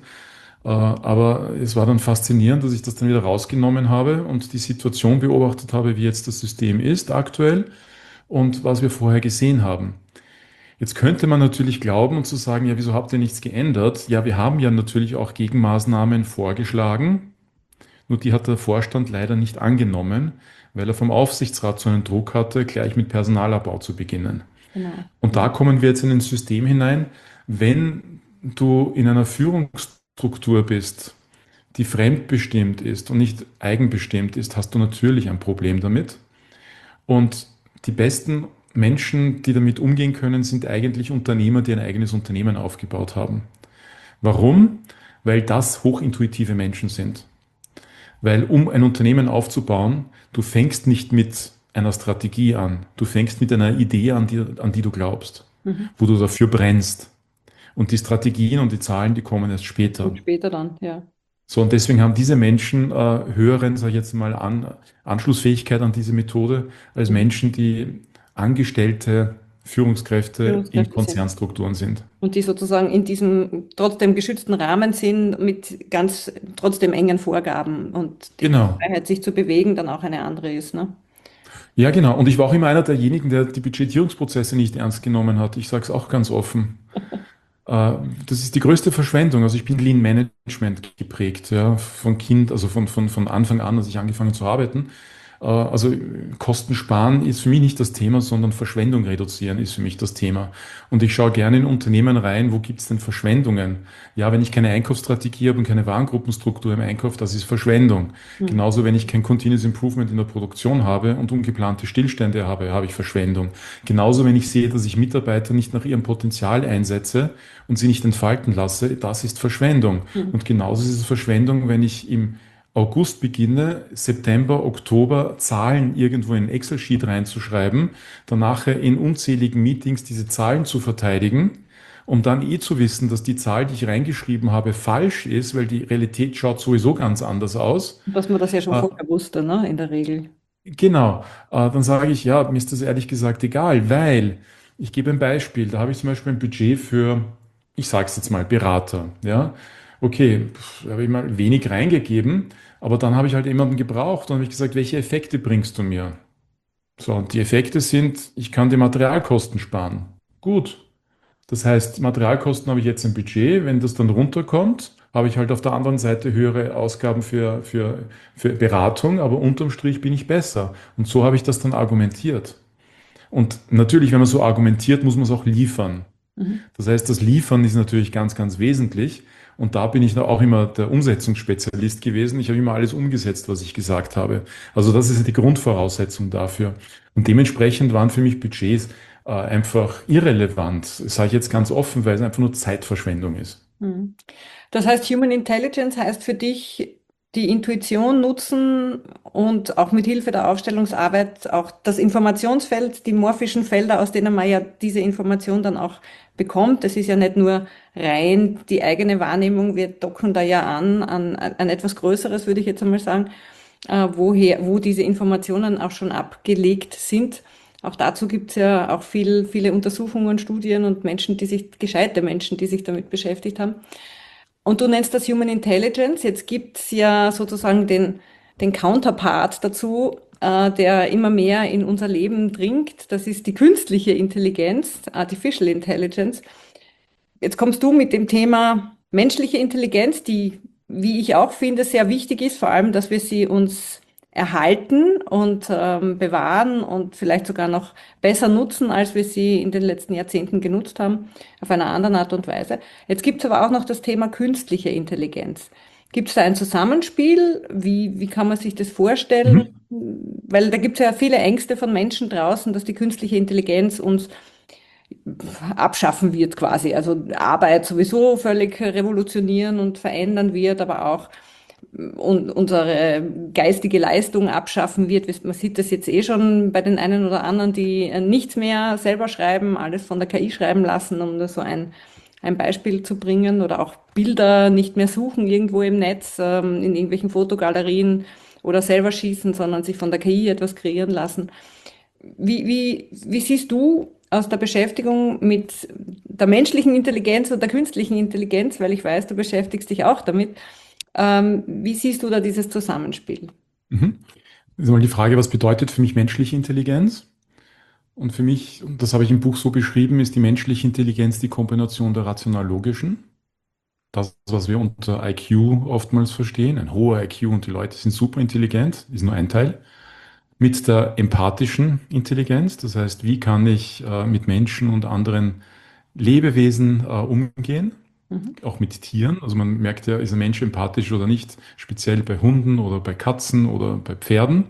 Aber es war dann faszinierend, dass ich das dann wieder rausgenommen habe und die Situation beobachtet habe, wie jetzt das System ist aktuell und was wir vorher gesehen haben. Jetzt könnte man natürlich glauben und zu sagen, ja, wieso habt ihr nichts geändert? Ja, wir haben ja natürlich auch Gegenmaßnahmen vorgeschlagen, nur die hat der Vorstand leider nicht angenommen, weil er vom Aufsichtsrat so einen Druck hatte, gleich mit Personalabbau zu beginnen. Genau. Und da kommen wir jetzt in ein System hinein, wenn du in einer Führungsstruktur bist, die fremdbestimmt ist und nicht eigenbestimmt ist, hast du natürlich ein Problem damit. Und die besten Menschen, die damit umgehen können, sind eigentlich Unternehmer, die ein eigenes Unternehmen aufgebaut haben. Warum? Weil das hochintuitive Menschen sind. Weil um ein Unternehmen aufzubauen, du fängst nicht mit einer Strategie an. Du fängst mit einer Idee an die du glaubst, Mhm. wo du dafür brennst. Und die Strategien und die Zahlen, die kommen erst später. Und später dann, ja. So, und deswegen haben diese Menschen höheren, sage ich jetzt mal, Anschlussfähigkeit an diese Methode als Menschen, die angestellte Führungskräfte in Führungskräfte sind. Konzernstrukturen sind. Und die sozusagen in diesem trotzdem geschützten Rahmen sind mit ganz trotzdem engen Vorgaben und die Genau. Freiheit, sich zu bewegen, dann auch eine andere ist, ne? Ja, genau. Und ich war auch immer einer derjenigen, der die Budgetierungsprozesse nicht ernst genommen hat. Ich sage es auch ganz offen. Das ist die größte Verschwendung. Also ich bin Lean Management geprägt, ja, von Kind, also von Anfang an, als ich angefangen zu arbeiten. Also Kosten sparen ist für mich nicht das Thema, sondern Verschwendung reduzieren ist für mich das Thema. Und ich schaue gerne in Unternehmen rein, wo gibt es denn Verschwendungen? Ja, wenn ich keine Einkaufsstrategie habe und keine Warengruppenstruktur im Einkauf, das ist Verschwendung. Hm. Genauso, wenn ich kein Continuous Improvement in der Produktion habe und ungeplante Stillstände habe, habe ich Verschwendung. Genauso, wenn ich sehe, dass ich Mitarbeiter nicht nach ihrem Potenzial einsetze und sie nicht entfalten lasse, das ist Verschwendung. Hm. Und genauso ist es Verschwendung, wenn ich im August beginne, September, Oktober Zahlen irgendwo in ein Excel-Sheet reinzuschreiben, dann nachher in unzähligen Meetings diese Zahlen zu verteidigen, um dann zu wissen, dass die Zahl, die ich reingeschrieben habe, falsch ist, weil die Realität schaut sowieso ganz anders aus. Dass man das ja schon Äh, vorher wusste, ne, in der Regel. genau, dann sage ich, ja, mir ist das ehrlich gesagt egal, weil ich gebe ein Beispiel, da habe ich zum Beispiel ein Budget für, ich sage es jetzt mal, Berater, ja. Okay, da habe ich mal wenig reingegeben, aber dann habe ich halt jemanden gebraucht und habe ich gesagt, welche Effekte bringst du mir? So, und die Effekte sind, ich kann die Materialkosten sparen. Gut. Das heißt, Materialkosten habe ich jetzt im Budget. Wenn das dann runterkommt, habe ich halt auf der anderen Seite höhere Ausgaben für Beratung, aber unterm Strich bin ich besser. Und so habe ich das dann argumentiert. Und natürlich, wenn man so argumentiert, muss man es auch liefern. Mhm. Das heißt, das Liefern ist natürlich ganz, ganz wesentlich. Und da bin ich da auch immer der Umsetzungsspezialist gewesen. Ich habe immer alles umgesetzt, was ich gesagt habe. Also das ist die Grundvoraussetzung dafür. Und dementsprechend waren für mich Budgets einfach irrelevant. Das sage ich jetzt ganz offen, weil es einfach nur Zeitverschwendung ist. Mhm. Das heißt, Human Intelligence heißt für dich, die Intuition nutzen und auch mit Hilfe der Aufstellungsarbeit auch das Informationsfeld, die morphischen Felder, aus denen man ja diese Information dann auch bekommt. Das ist ja nicht nur rein die eigene Wahrnehmung, wir docken da ja an etwas Größeres, würde ich jetzt einmal sagen, wo diese Informationen auch schon abgelegt sind. Auch dazu gibt es ja auch viele Untersuchungen, Studien und gescheite Menschen, die sich damit beschäftigt haben. Und du nennst das Human Intelligence. Jetzt gibt's ja sozusagen den Counterpart dazu, der immer mehr in unser Leben dringt. Das ist die künstliche Intelligenz, Artificial Intelligence. Jetzt kommst du mit dem Thema menschliche Intelligenz, die, wie ich auch finde, sehr wichtig ist, vor allem, dass wir sie uns erhalten und bewahren und vielleicht sogar noch besser nutzen, als wir sie in den letzten Jahrzehnten genutzt haben, auf einer anderen Art und Weise. Jetzt gibt es aber auch noch das Thema künstliche Intelligenz. Gibt es da ein Zusammenspiel? Wie kann man sich das vorstellen? Mhm. Weil da gibt es ja viele Ängste von Menschen draußen, dass die künstliche Intelligenz uns abschaffen wird quasi. Also Arbeit sowieso völlig revolutionieren und verändern wird, aber auch unsere geistige Leistung abschaffen wird. Man sieht das jetzt eh schon bei den einen oder anderen, die nichts mehr selber schreiben, alles von der KI schreiben lassen, um da so ein Beispiel zu bringen, oder auch Bilder nicht mehr suchen irgendwo im Netz, in irgendwelchen Fotogalerien oder selber schießen, sondern sich von der KI etwas kreieren lassen. Wie siehst du aus der Beschäftigung mit der menschlichen Intelligenz und der künstlichen Intelligenz, weil ich weiß, du beschäftigst dich auch damit, wie siehst du da dieses Zusammenspiel? Mhm. Das ist mal die Frage, was bedeutet für mich menschliche Intelligenz? Und für mich, und das habe ich im Buch so beschrieben, ist die menschliche Intelligenz die Kombination der rational-logischen, das, was wir unter IQ oftmals verstehen, ein hoher IQ und die Leute sind super intelligent, ist nur ein Teil, mit der empathischen Intelligenz, das heißt, wie kann ich mit Menschen und anderen Lebewesen umgehen, Mhm. auch mit Tieren. Also man merkt ja, ist ein Mensch empathisch oder nicht, speziell bei Hunden oder bei Katzen oder bei Pferden.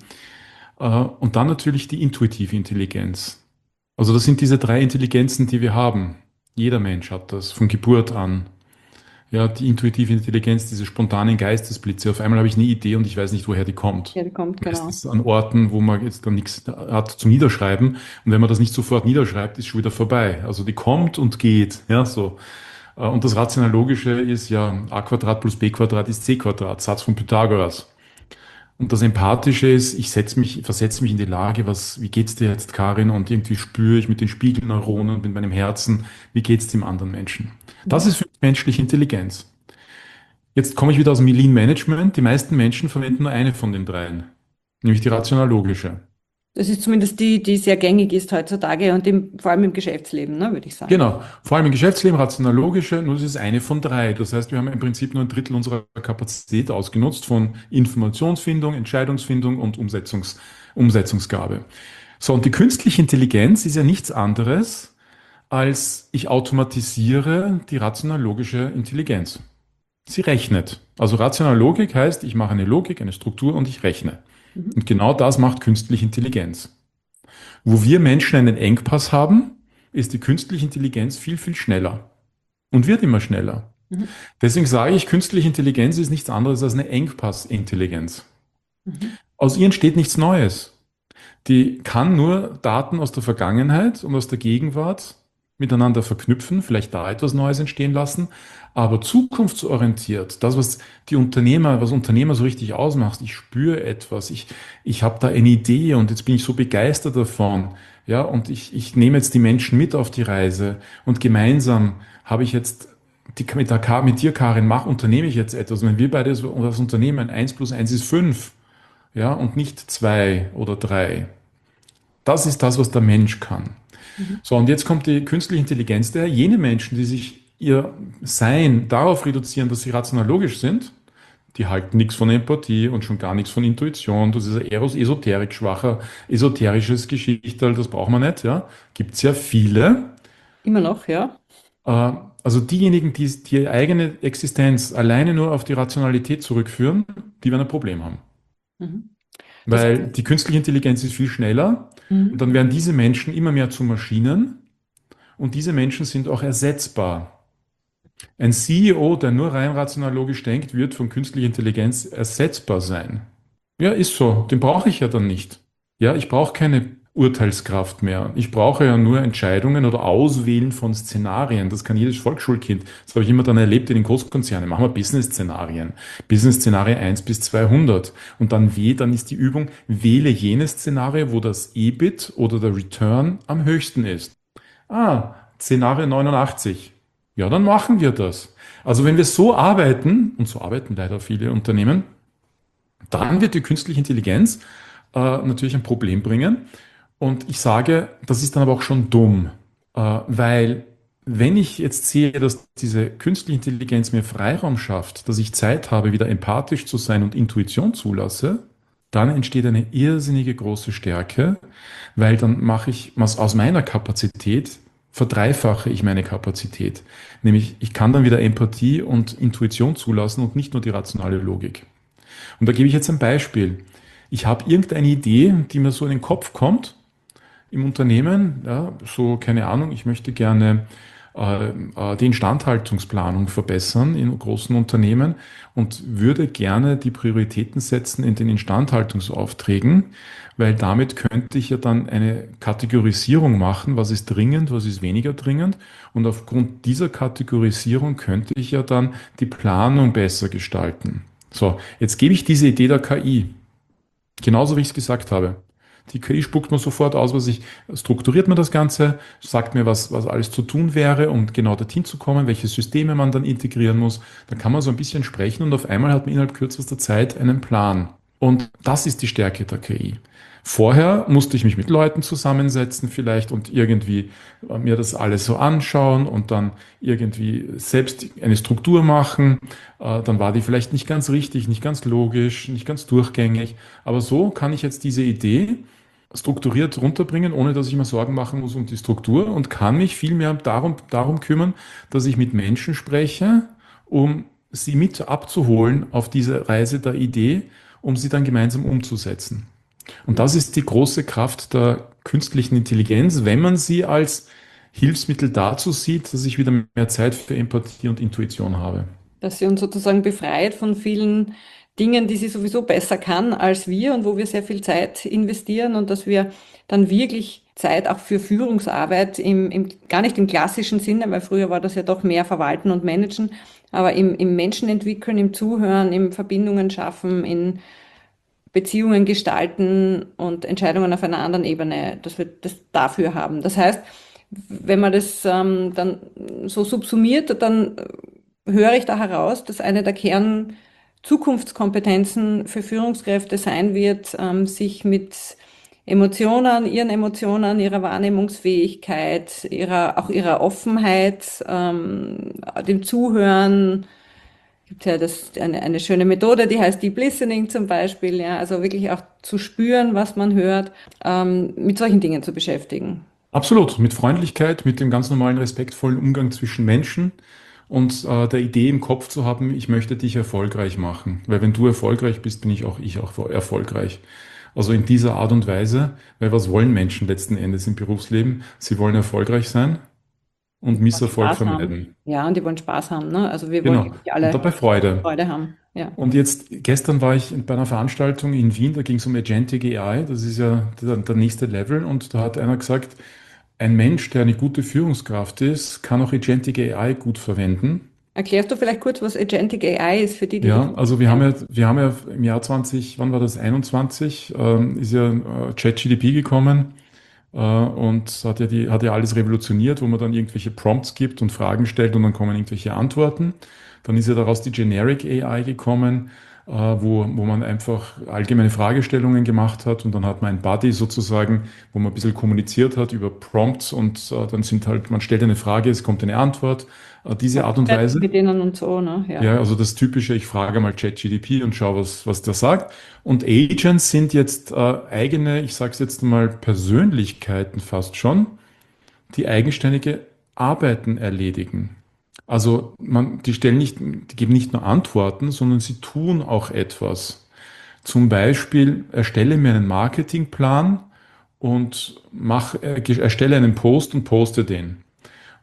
Und dann natürlich die intuitive Intelligenz. Also das sind diese drei Intelligenzen, die wir haben. Jeder Mensch hat das von Geburt an. Ja, die intuitive Intelligenz, diese spontanen Geistesblitze. Auf einmal habe ich eine Idee und ich weiß nicht, woher die kommt. Ja, die kommt, genau. Meistens an Orten, wo man jetzt dann nichts hat zum Niederschreiben. Und wenn man das nicht sofort niederschreibt, ist schon wieder vorbei. Also die kommt und geht. Ja, so. Und das Rational-Logische ist ja a Quadrat plus b Quadrat ist c Quadrat, Satz von Pythagoras. Und das Empathische ist, versetze mich in die Lage, wie geht's dir jetzt, Karin? Und irgendwie spüre ich mit den Spiegelneuronen und mit meinem Herzen, wie geht's dem anderen Menschen? Das Mhm. ist für mich menschliche Intelligenz. Jetzt komme ich wieder aus dem Lean Management. Die meisten Menschen verwenden nur eine von den dreien, nämlich die rational-logische. Das ist zumindest die sehr gängig ist heutzutage und vor allem im Geschäftsleben, ne, würde ich sagen. Genau, vor allem im Geschäftsleben rational-logische, nur es ist eine von drei. Das heißt, wir haben im Prinzip nur ein Drittel unserer Kapazität ausgenutzt von Informationsfindung, Entscheidungsfindung und Umsetzungsgabe. So, und die künstliche Intelligenz ist ja nichts anderes, als ich automatisiere die rational-logische Intelligenz. Sie rechnet. Also rationale Logik heißt, ich mache eine Logik, eine Struktur und ich rechne. Mhm. Und genau das macht künstliche Intelligenz. Wo wir Menschen einen Engpass haben, ist die künstliche Intelligenz viel, viel schneller und wird immer schneller. Mhm. Deswegen sage ich, künstliche Intelligenz ist nichts anderes als eine Engpassintelligenz. Mhm. Aus ihr entsteht nichts Neues. Die kann nur Daten aus der Vergangenheit und aus der Gegenwart miteinander verknüpfen, vielleicht da etwas Neues entstehen lassen, aber zukunftsorientiert, das, was Unternehmer so richtig ausmacht, ich spüre etwas, ich habe da eine Idee und jetzt bin ich so begeistert davon, ja, und ich nehme jetzt die Menschen mit auf die Reise und gemeinsam habe ich jetzt mit dir, Karin, unternehme ich jetzt etwas. Wenn wir beide so das Unternehmen 1 plus 1 ist 5, ja, und nicht 2 oder 3. Das ist das, was der Mensch kann. Mhm. So, und jetzt kommt die künstliche Intelligenz daher. Jene Menschen, die sich ihr Sein darauf reduzieren, dass sie rational logisch sind, die halten nichts von Empathie und schon gar nichts von Intuition. Das ist ein eher esoterik schwacher, esoterisches Geschichtel, das braucht man nicht, ja. Gibt es ja viele. Immer noch, ja. Also diejenigen, die ihre eigene Existenz alleine nur auf die Rationalität zurückführen, die werden ein Problem haben. Mhm. Das Weil die künstliche Intelligenz ist viel schneller und mhm. dann werden diese Menschen immer mehr zu Maschinen und diese Menschen sind auch ersetzbar. Ein CEO, der nur rein rational logisch denkt, wird von künstlicher Intelligenz ersetzbar sein. Ja, ist so. Den brauche ich ja dann nicht. Ja, ich brauche keine Urteilskraft mehr. Ich brauche ja nur Entscheidungen oder Auswählen von Szenarien. Das kann jedes Volksschulkind. Das habe ich immer dann erlebt in den Großkonzernen. Machen wir Business-Szenarien. Business-Szenario 1 bis 200. Und dann ist die Übung, wähle jenes Szenario, wo das EBIT oder der Return am höchsten ist. Ah, Szenario 89. Ja, dann machen wir das. Also wenn wir so arbeiten, und so arbeiten leider viele Unternehmen, dann wird die künstliche Intelligenz natürlich ein Problem bringen. Und ich sage, das ist dann aber auch schon dumm, weil wenn ich jetzt sehe, dass diese künstliche Intelligenz mir Freiraum schafft, dass ich Zeit habe, wieder empathisch zu sein und Intuition zulasse, dann entsteht eine irrsinnige große Stärke, weil dann mache ich was aus meiner Kapazität, verdreifache ich meine Kapazität. Nämlich ich kann dann wieder Empathie und Intuition zulassen und nicht nur die rationale Logik. Und da gebe ich jetzt ein Beispiel. Ich habe irgendeine Idee, die mir so in den Kopf kommt im Unternehmen, ja, so keine Ahnung, ich möchte gerne die Instandhaltungsplanung verbessern in großen Unternehmen und würde gerne die Prioritäten setzen in den Instandhaltungsaufträgen, weil damit könnte ich ja dann eine Kategorisierung machen, was ist dringend, was ist weniger dringend und aufgrund dieser Kategorisierung könnte ich ja dann die Planung besser gestalten. So, jetzt gebe ich diese Idee der KI, genauso wie ich es gesagt habe. Die KI spuckt mir sofort aus, strukturiert mir das Ganze, sagt mir, was alles zu tun wäre, um genau dorthin zu kommen, welche Systeme man dann integrieren muss. Da kann man so ein bisschen sprechen und auf einmal hat man innerhalb kürzester Zeit einen Plan. Und das ist die Stärke der KI. Vorher musste ich mich mit Leuten zusammensetzen vielleicht und irgendwie mir das alles so anschauen und dann irgendwie selbst eine Struktur machen. Dann war die vielleicht nicht ganz richtig, nicht ganz logisch, nicht ganz durchgängig. Aber so kann ich jetzt diese Idee strukturiert runterbringen, ohne dass ich mir Sorgen machen muss um die Struktur und kann mich vielmehr darum kümmern, dass ich mit Menschen spreche, um sie mit abzuholen auf diese Reise der Idee, um sie dann gemeinsam umzusetzen. Und das ist die große Kraft der künstlichen Intelligenz, wenn man sie als Hilfsmittel dazu sieht, dass ich wieder mehr Zeit für Empathie und Intuition habe. Dass sie uns sozusagen befreit von vielen Dingen, die sie sowieso besser kann als wir und wo wir sehr viel Zeit investieren und dass wir dann wirklich Zeit auch für Führungsarbeit gar nicht im klassischen Sinne, weil früher war das ja doch mehr Verwalten und Managen, aber im Menschen entwickeln, im Zuhören, im Verbindungen schaffen, in Beziehungen gestalten und Entscheidungen auf einer anderen Ebene, dass wir das dafür haben. Das heißt, wenn man das dann so subsumiert, dann höre ich da heraus, dass eine der Kernzukunftskompetenzen für Führungskräfte sein wird, sich mit Emotionen, ihrer Wahrnehmungsfähigkeit, auch ihrer Offenheit, dem Zuhören, gibt ja eine schöne Methode, die heißt Deep Listening zum Beispiel, ja, also wirklich auch zu spüren, was man hört, mit solchen Dingen zu beschäftigen. Absolut, mit Freundlichkeit, mit dem ganz normalen respektvollen Umgang zwischen Menschen und der Idee im Kopf zu haben, ich möchte dich erfolgreich machen. Weil wenn du erfolgreich bist, bin ich auch erfolgreich. Also in dieser Art und Weise, weil was wollen Menschen letzten Endes im Berufsleben? Sie wollen erfolgreich sein und Misserfolg Spaß haben. vermeiden. Ja, und die wollen Spaß haben, ne? Also wir wollen Genau. wirklich Und alle dabei Freude. Freude haben. Ja. Und jetzt, gestern war ich bei einer Veranstaltung in Wien, da ging es um Agentic AI, das ist ja der nächste Level, und da hat einer gesagt, ein Mensch, der eine gute Führungskraft ist, kann auch Agentic AI gut verwenden. Erklärst du vielleicht kurz, was Agentic AI ist, für die, die das Ja, nicht also kennen? wir haben ja im Jahr 20, wann war das, 21, ist ja ChatGPT gekommen und hat ja alles revolutioniert, wo man dann irgendwelche Prompts gibt und Fragen stellt und dann kommen irgendwelche Antworten. Dann ist ja daraus die Generic AI gekommen, wo man einfach allgemeine Fragestellungen gemacht hat und dann hat man ein Buddy sozusagen, wo man ein bisschen kommuniziert hat über Prompts und dann man stellt eine Frage, es kommt eine Antwort. Diese Art und Chatten Weise. mit denen und so, ne? Ja. Ja, also das Typische, ich frage mal ChatGPT und schaue, was der sagt. Und Agents sind jetzt eigene, ich sage es jetzt mal, Persönlichkeiten fast schon, die eigenständige Arbeiten erledigen. Also die geben nicht nur Antworten, sondern sie tun auch etwas. Zum Beispiel erstelle mir einen Marketingplan und erstelle einen Post und poste den.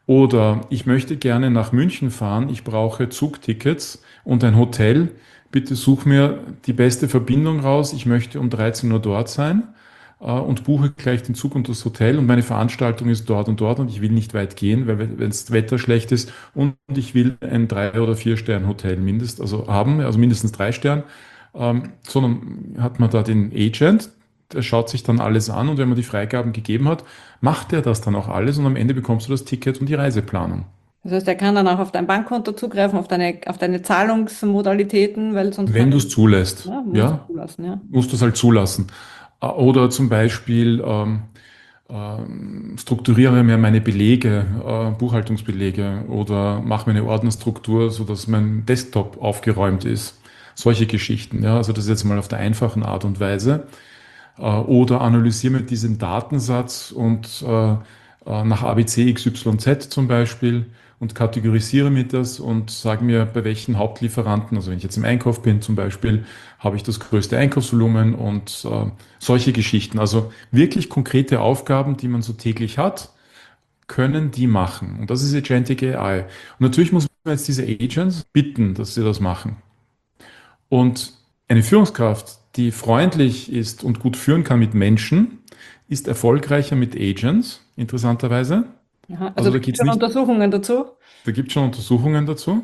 Oder ich möchte gerne nach München fahren, ich brauche Zugtickets und ein Hotel. Bitte such mir die beste Verbindung raus. Ich möchte um 13 Uhr dort sein und buche gleich den Zug und das Hotel. Und meine Veranstaltung ist dort und ich will nicht weit gehen, weil wenn das Wetter schlecht ist und ich will ein 3- oder 4-Stern-Hotel also haben, also mindestens 3 Sterne, sondern hat man da den Agent, der schaut sich dann alles an und wenn man die Freigaben gegeben hat, macht er das dann auch alles und am Ende bekommst du das Ticket und die Reiseplanung. Das heißt, er kann dann auch auf dein Bankkonto zugreifen, auf deine Zahlungsmodalitäten, weil sonst kann Wenn du es zulässt, ja, muss ja, zulassen, ja. musst du es halt zulassen. Oder zum Beispiel strukturiere mir meine Belege, Buchhaltungsbelege oder mache mir eine Ordnerstruktur, sodass mein Desktop aufgeräumt ist. Solche Geschichten, ja. Also das ist jetzt mal auf der einfachen Art und Weise. Oder analysiere mir diesen Datensatz und nach ABC XYZ zum Beispiel und kategorisiere mir das und sage mir, bei welchen Hauptlieferanten, also wenn ich jetzt im Einkauf bin zum Beispiel, habe ich das größte Einkaufsvolumen und solche Geschichten. Also wirklich konkrete Aufgaben, die man so täglich hat, können die machen. Und das ist Agentic AI. Und natürlich muss man jetzt diese Agents bitten, dass sie das machen. Und eine Führungskraft, die freundlich ist und gut führen kann mit Menschen, ist erfolgreicher mit Agents, interessanterweise. Aha. Also Also da da gibt geht es es schon nicht, Untersuchungen dazu. da gibt es schon Untersuchungen dazu,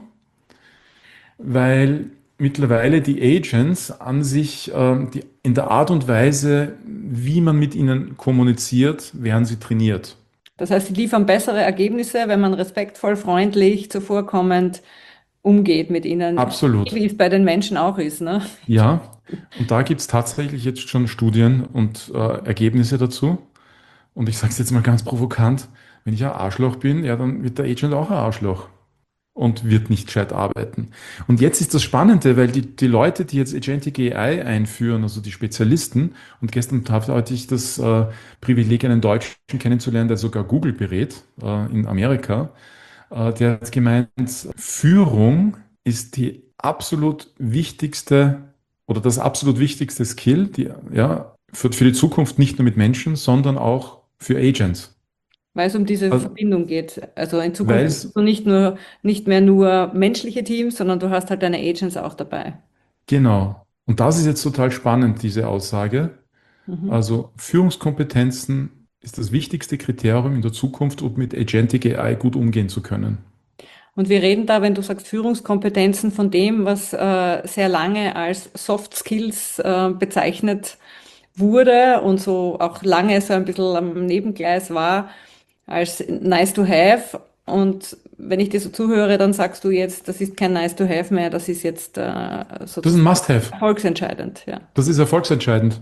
weil mittlerweile die Agents an sich, in der Art und Weise, wie man mit ihnen kommuniziert, werden sie trainiert. Das heißt, sie liefern bessere Ergebnisse, wenn man respektvoll, freundlich, zuvorkommend umgeht mit ihnen, Absolut. wie es bei den Menschen auch ist, ne? Ja, und da gibt es tatsächlich jetzt schon Studien und Ergebnisse dazu. Und ich sage es jetzt mal ganz provokant, wenn ich ein Arschloch bin, ja, dann wird der Agent auch ein Arschloch und wird nicht gescheit arbeiten. Und jetzt ist das Spannende, weil die Leute, die jetzt Agentic AI einführen, also die Spezialisten, und gestern hatte ich das Privileg, einen Deutschen kennenzulernen, der sogar Google berät in Amerika, der hat gemeint, Führung ist die absolut wichtigste oder das absolut wichtigste Skill, ja, für die Zukunft nicht nur mit Menschen, sondern auch für Agents. Weil es um diese Also, Verbindung geht. Also in weil Zukunft hast es du nicht mehr nur menschliche Teams, sondern du hast halt deine Agents auch dabei. Genau. Und das ist jetzt total spannend, diese Aussage. Mhm. Also Führungskompetenzen ist das wichtigste Kriterium in der Zukunft, um mit Agentic AI gut umgehen zu können. Und wir reden da, wenn du sagst Führungskompetenzen, von dem, was sehr lange als Soft Skills bezeichnet wurde und so auch lange so ein bisschen am Nebengleis war, als nice to have. Und wenn ich dir so zuhöre, dann sagst du jetzt, das ist kein nice to have mehr, das ist jetzt Das ist ein sozusagen Must-have. erfolgsentscheidend, ja. Das ist erfolgsentscheidend.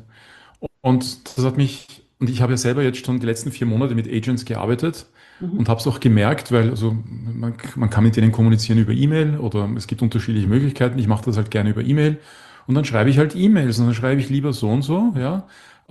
Und und ich habe ja selber jetzt schon die letzten 4 Monate mit Agents gearbeitet Mhm. und habe es auch gemerkt, weil also man kann mit denen kommunizieren über E-Mail oder es gibt unterschiedliche Möglichkeiten. Ich mache das halt gerne über E-Mail und dann schreibe ich halt E-Mails und dann schreibe ich lieber so und so, ja.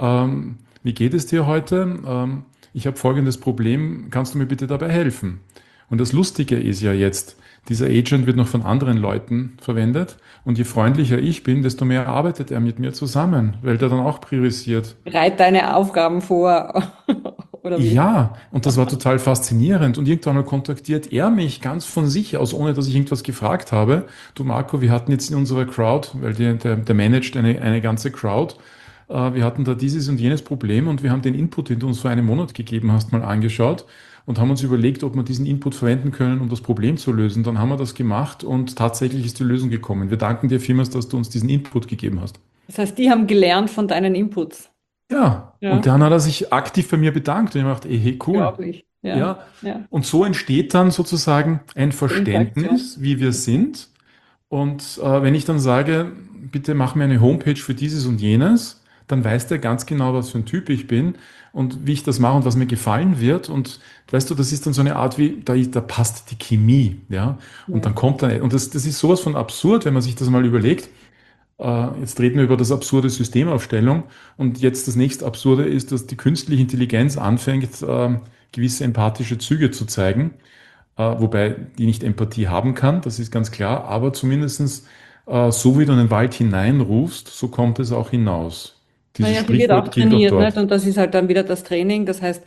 Wie geht es dir heute? Ich habe folgendes Problem, kannst du mir bitte dabei helfen? Und das Lustige ist ja jetzt, dieser Agent wird noch von anderen Leuten verwendet und je freundlicher ich bin, desto mehr arbeitet er mit mir zusammen, weil der dann auch priorisiert. Bereit deine Aufgaben vor, oder wie? Ja, und das war total faszinierend. Und irgendwann mal kontaktiert er mich ganz von sich aus, ohne dass ich irgendwas gefragt habe. Du Marco, wir hatten jetzt in unserer Crowd, weil der managt eine ganze Crowd, wir hatten da dieses und jenes Problem und wir haben den Input, den du uns vor einem Monat gegeben hast, mal angeschaut und haben uns überlegt, ob wir diesen Input verwenden können, um das Problem zu lösen. Dann haben wir das gemacht und tatsächlich ist die Lösung gekommen. Wir danken dir vielmals, dass du uns diesen Input gegeben hast. Das heißt, die haben gelernt von deinen Inputs. Ja, und Ja, dann hat er sich aktiv bei mir bedankt und ich dachte, hey, cool. unglaublich. Ja, Ja, ja. und so entsteht dann sozusagen ein Die Interaktion. Verständnis, wie wir sind. Und wenn ich dann sage, bitte mach mir eine Homepage für dieses und jenes, dann weiß der ganz genau, was für ein Typ ich bin und wie ich das mache und was mir gefallen wird. Und weißt du, das ist dann so eine Art wie, da passt die Chemie, ja. Und Ja. dann kommt dann, und das ist sowas von absurd, wenn man sich das mal überlegt. Jetzt reden wir über das absurde Systemaufstellung und jetzt das nächste Absurde ist, dass die künstliche Intelligenz anfängt, gewisse empathische Züge zu zeigen, wobei die nicht Empathie haben kann, das ist ganz klar, aber zumindestens so wie du in den Wald hineinrufst, so kommt es auch hinaus. Dieses Naja, sie wird auch Sprichwort gilt auch trainiert, nicht? dort. Und das ist halt dann wieder das Training. Das heißt,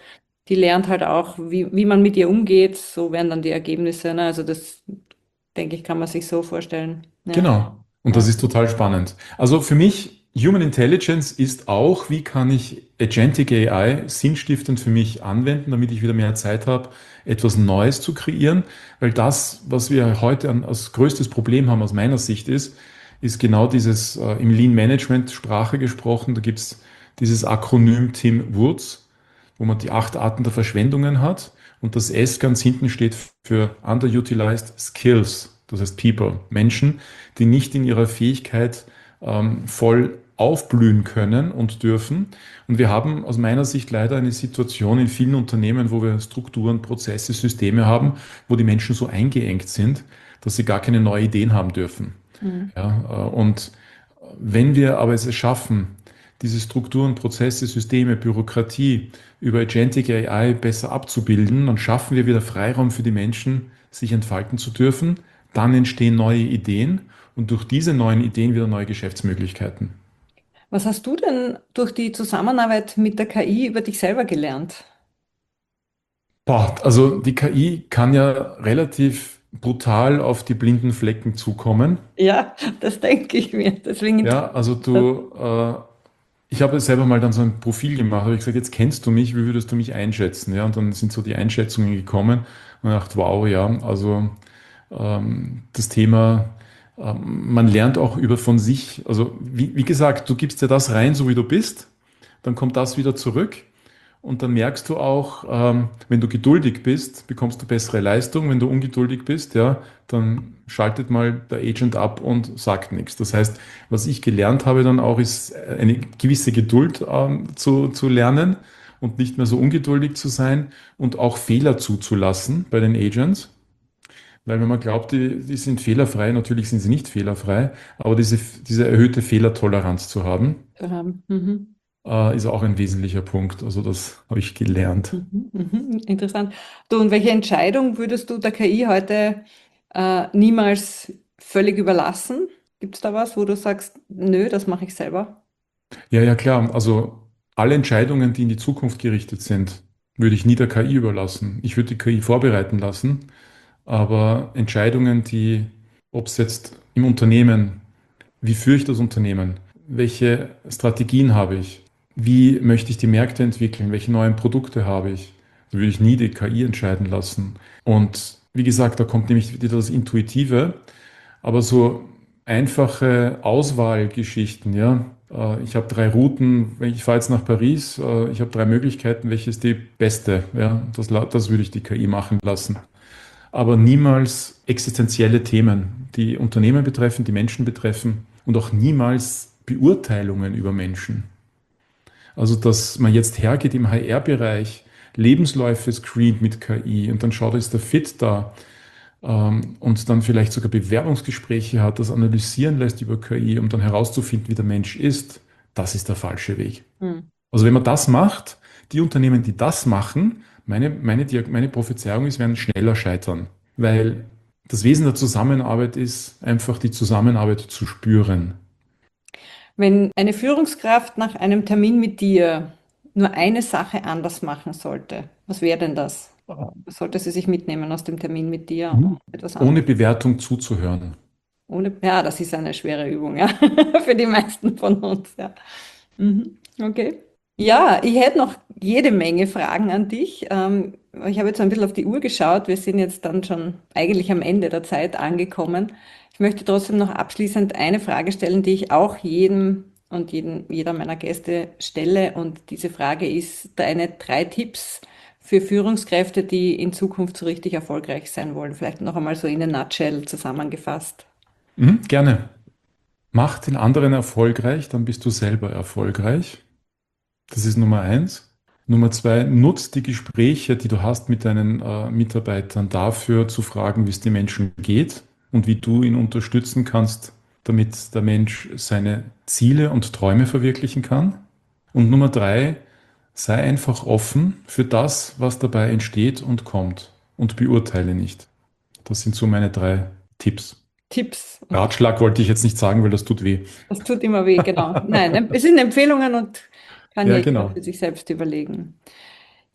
die lernt halt auch, wie man mit ihr umgeht, so werden dann die Ergebnisse, ne? Also das, denke ich, kann man sich so vorstellen. Ja, Genau. Und das ja. ist total spannend. Also für mich, Human Intelligence ist auch, wie kann ich Agentic AI sinnstiftend für mich anwenden, damit ich wieder mehr Zeit habe, etwas Neues zu kreieren. Weil das, was wir heute als größtes Problem haben aus meiner Sicht ist genau dieses im Lean Management Sprache gesprochen. Da gibt's dieses Akronym Tim Woods, wo man die 8 Arten der Verschwendungen hat. Und das S ganz hinten steht für Underutilized Skills, das heißt People, Menschen, die nicht in ihrer Fähigkeit voll aufblühen können und dürfen. Und wir haben aus meiner Sicht leider eine Situation in vielen Unternehmen, wo wir Strukturen, Prozesse, Systeme haben, wo die Menschen so eingeengt sind, dass sie gar keine neuen Ideen haben dürfen. Mhm. Ja, und wenn wir aber es schaffen, diese Strukturen, Prozesse, Systeme, Bürokratie über Agentic AI besser abzubilden, dann schaffen wir wieder Freiraum für die Menschen, sich entfalten zu dürfen. Dann entstehen neue Ideen und durch diese neuen Ideen wieder neue Geschäftsmöglichkeiten. Was hast du denn durch die Zusammenarbeit mit der KI über dich selber gelernt? Boah, also die KI kann ja relativ brutal auf die blinden Flecken zukommen. Ja, das denke ich mir. Deswegen Ja, also interessiert ich habe selber mal dann so ein Profil gemacht, habe ich gesagt, jetzt kennst du mich, wie würdest du mich einschätzen? Ja, und dann sind so die Einschätzungen gekommen und ich dachte, wow, ja, also das Thema, man lernt auch über von sich, also wie gesagt, du gibst dir das rein, so wie du bist, dann kommt das wieder zurück. Und dann merkst du auch, wenn du geduldig bist, bekommst du bessere Leistung. Wenn du ungeduldig bist, ja, dann schaltet mal der Agent ab und sagt nichts. Das heißt, was ich gelernt habe dann auch, ist eine gewisse Geduld zu lernen und nicht mehr so ungeduldig zu sein und auch Fehler zuzulassen bei den Agents. Weil wenn man glaubt, die sind fehlerfrei, natürlich sind sie nicht fehlerfrei, aber diese erhöhte Fehlertoleranz zu haben, zu haben. Mhm. ist auch ein wesentlicher Punkt. Also das habe ich gelernt. Mhm. Mhm. Interessant. Du, und welche Entscheidung würdest du der KI heute niemals völlig überlassen? Gibt es da was, wo du sagst, nö, das mache ich selber? Ja, ja, klar. Also alle Entscheidungen, die in die Zukunft gerichtet sind, würde ich nie der KI überlassen. Ich würde die KI vorbereiten lassen, aber Entscheidungen, ob es jetzt im Unternehmen, wie führe ich das Unternehmen, welche Strategien habe ich, wie möchte ich die Märkte entwickeln, welche neuen Produkte habe ich, da würde ich nie die KI entscheiden lassen. Und wie gesagt, da kommt nämlich wieder das Intuitive. Aber so einfache Auswahlgeschichten, ja. Ich habe 3 Routen, ich fahre jetzt nach Paris, ich habe 3 Möglichkeiten, welche ist die beste? Ja, das würde ich die KI machen lassen. Aber niemals existenzielle Themen, die Unternehmen betreffen, die Menschen betreffen und auch niemals Beurteilungen über Menschen. Also, dass man jetzt hergeht im HR-Bereich, Lebensläufe screent mit KI und dann schaut, ist der Fit da, und dann vielleicht sogar Bewerbungsgespräche hat, das analysieren lässt über KI, um dann herauszufinden, wie der Mensch ist, das ist der falsche Weg. Hm. Also wenn man das macht, die Unternehmen, die das machen, meine Prophezeiung ist, werden schneller scheitern. Weil das Wesen der Zusammenarbeit ist, einfach die Zusammenarbeit zu spüren. Wenn eine Führungskraft nach einem Termin mit dir nur eine Sache anders machen sollte, was wäre denn das? Was sollte sie sich mitnehmen aus dem Termin mit dir und Mhm. etwas Ohne anderes? Bewertung zuzuhören. Ja, das ist eine schwere Übung, ja, für die meisten von uns, ja. Mhm. Okay. Ja, ich hätte noch jede Menge Fragen an dich. Ich habe jetzt ein bisschen auf die Uhr geschaut. Wir sind jetzt dann schon eigentlich am Ende der Zeit angekommen. Ich möchte trotzdem noch abschließend eine Frage stellen, die ich auch jedem und jeder meiner Gäste stelle. Und diese Frage ist deine 3 Tipps für Führungskräfte, die in Zukunft so richtig erfolgreich sein wollen. Vielleicht noch einmal so in a nutshell zusammengefasst. Gerne. Mach den anderen erfolgreich, dann bist du selber erfolgreich. Das ist Nummer 1. Nummer 2, nutz die Gespräche, die du hast mit deinen Mitarbeitern dafür zu fragen, wie es den Menschen geht und wie du ihn unterstützen kannst, damit der Mensch seine Ziele und Träume verwirklichen kann. Und Nummer 3, sei einfach offen für das, was dabei entsteht und kommt und beurteile nicht. Das sind so meine 3 Tipps. Tipps. Ratschlag wollte ich jetzt nicht sagen, weil das tut weh. Das tut immer weh, genau. Nein, es sind Empfehlungen und kann ja Ja, jeder genau. für sich selbst überlegen.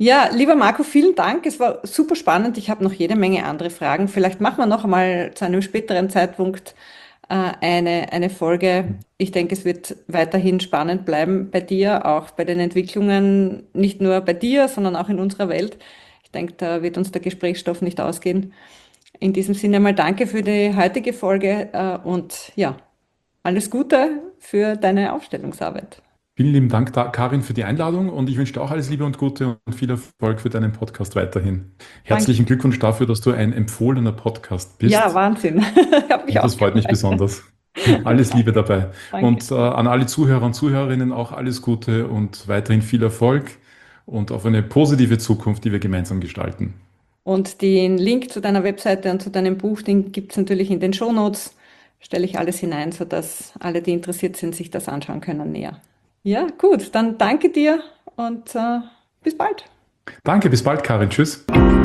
Ja, lieber Marco, vielen Dank. Es war super spannend. Ich habe noch jede Menge andere Fragen. Vielleicht machen wir noch einmal zu einem späteren Zeitpunkt eine Folge. Ich denke, es wird weiterhin spannend bleiben bei dir, auch bei den Entwicklungen, nicht nur bei dir, sondern auch in unserer Welt. Ich denke, da wird uns der Gesprächsstoff nicht ausgehen. In diesem Sinne mal danke für die heutige Folge und ja, alles Gute für deine Aufstellungsarbeit. Vielen lieben Dank, Karin, für die Einladung und ich wünsche dir auch alles Liebe und Gute und viel Erfolg für deinen Podcast weiterhin. Danke. Herzlichen Glückwunsch dafür, dass du ein empfohlener Podcast Ja, bist Wahnsinn. Hat mich und auch das freut mich gefreut. besonders. Alles Liebe dabei. Danke. Und an alle Zuhörer und Zuhörerinnen auch alles Gute und weiterhin viel Erfolg und auf eine positive Zukunft, die wir gemeinsam gestalten. Und den Link zu deiner Webseite und zu deinem Buch, den gibt es natürlich in den Shownotes. Stelle ich alles hinein, sodass alle, die interessiert sind, sich das anschauen können näher. Ja, gut, dann danke dir und bis bald. Danke, bis bald, Karin. Tschüss.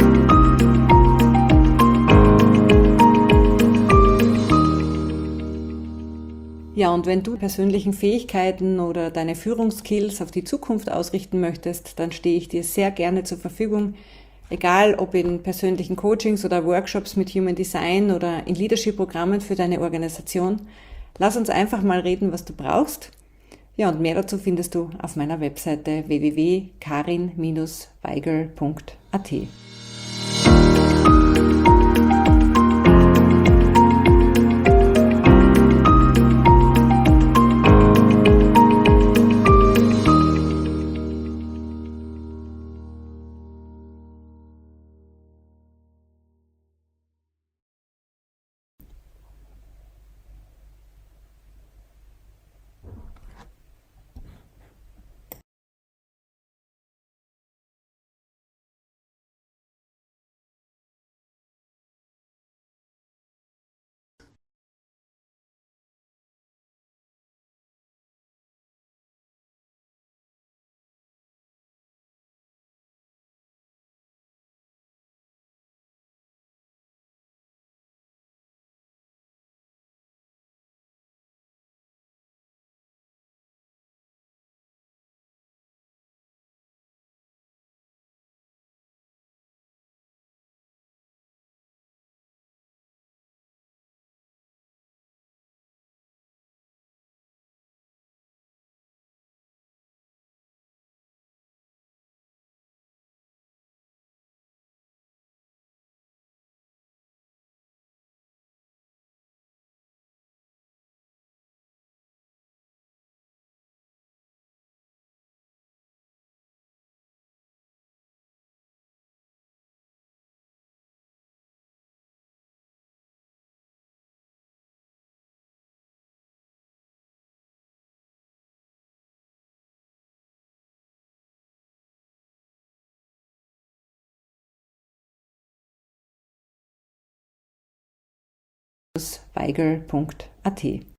Ja, und wenn du persönlichen Fähigkeiten oder deine Führungsskills auf die Zukunft ausrichten möchtest, dann stehe ich dir sehr gerne zur Verfügung. Egal ob in persönlichen Coachings oder Workshops mit Human Design oder in Leadership-Programmen für deine Organisation. Lass uns einfach mal reden, was du brauchst. Ja, und mehr dazu findest du auf meiner Webseite www.karin-weigel.at. Weigel.at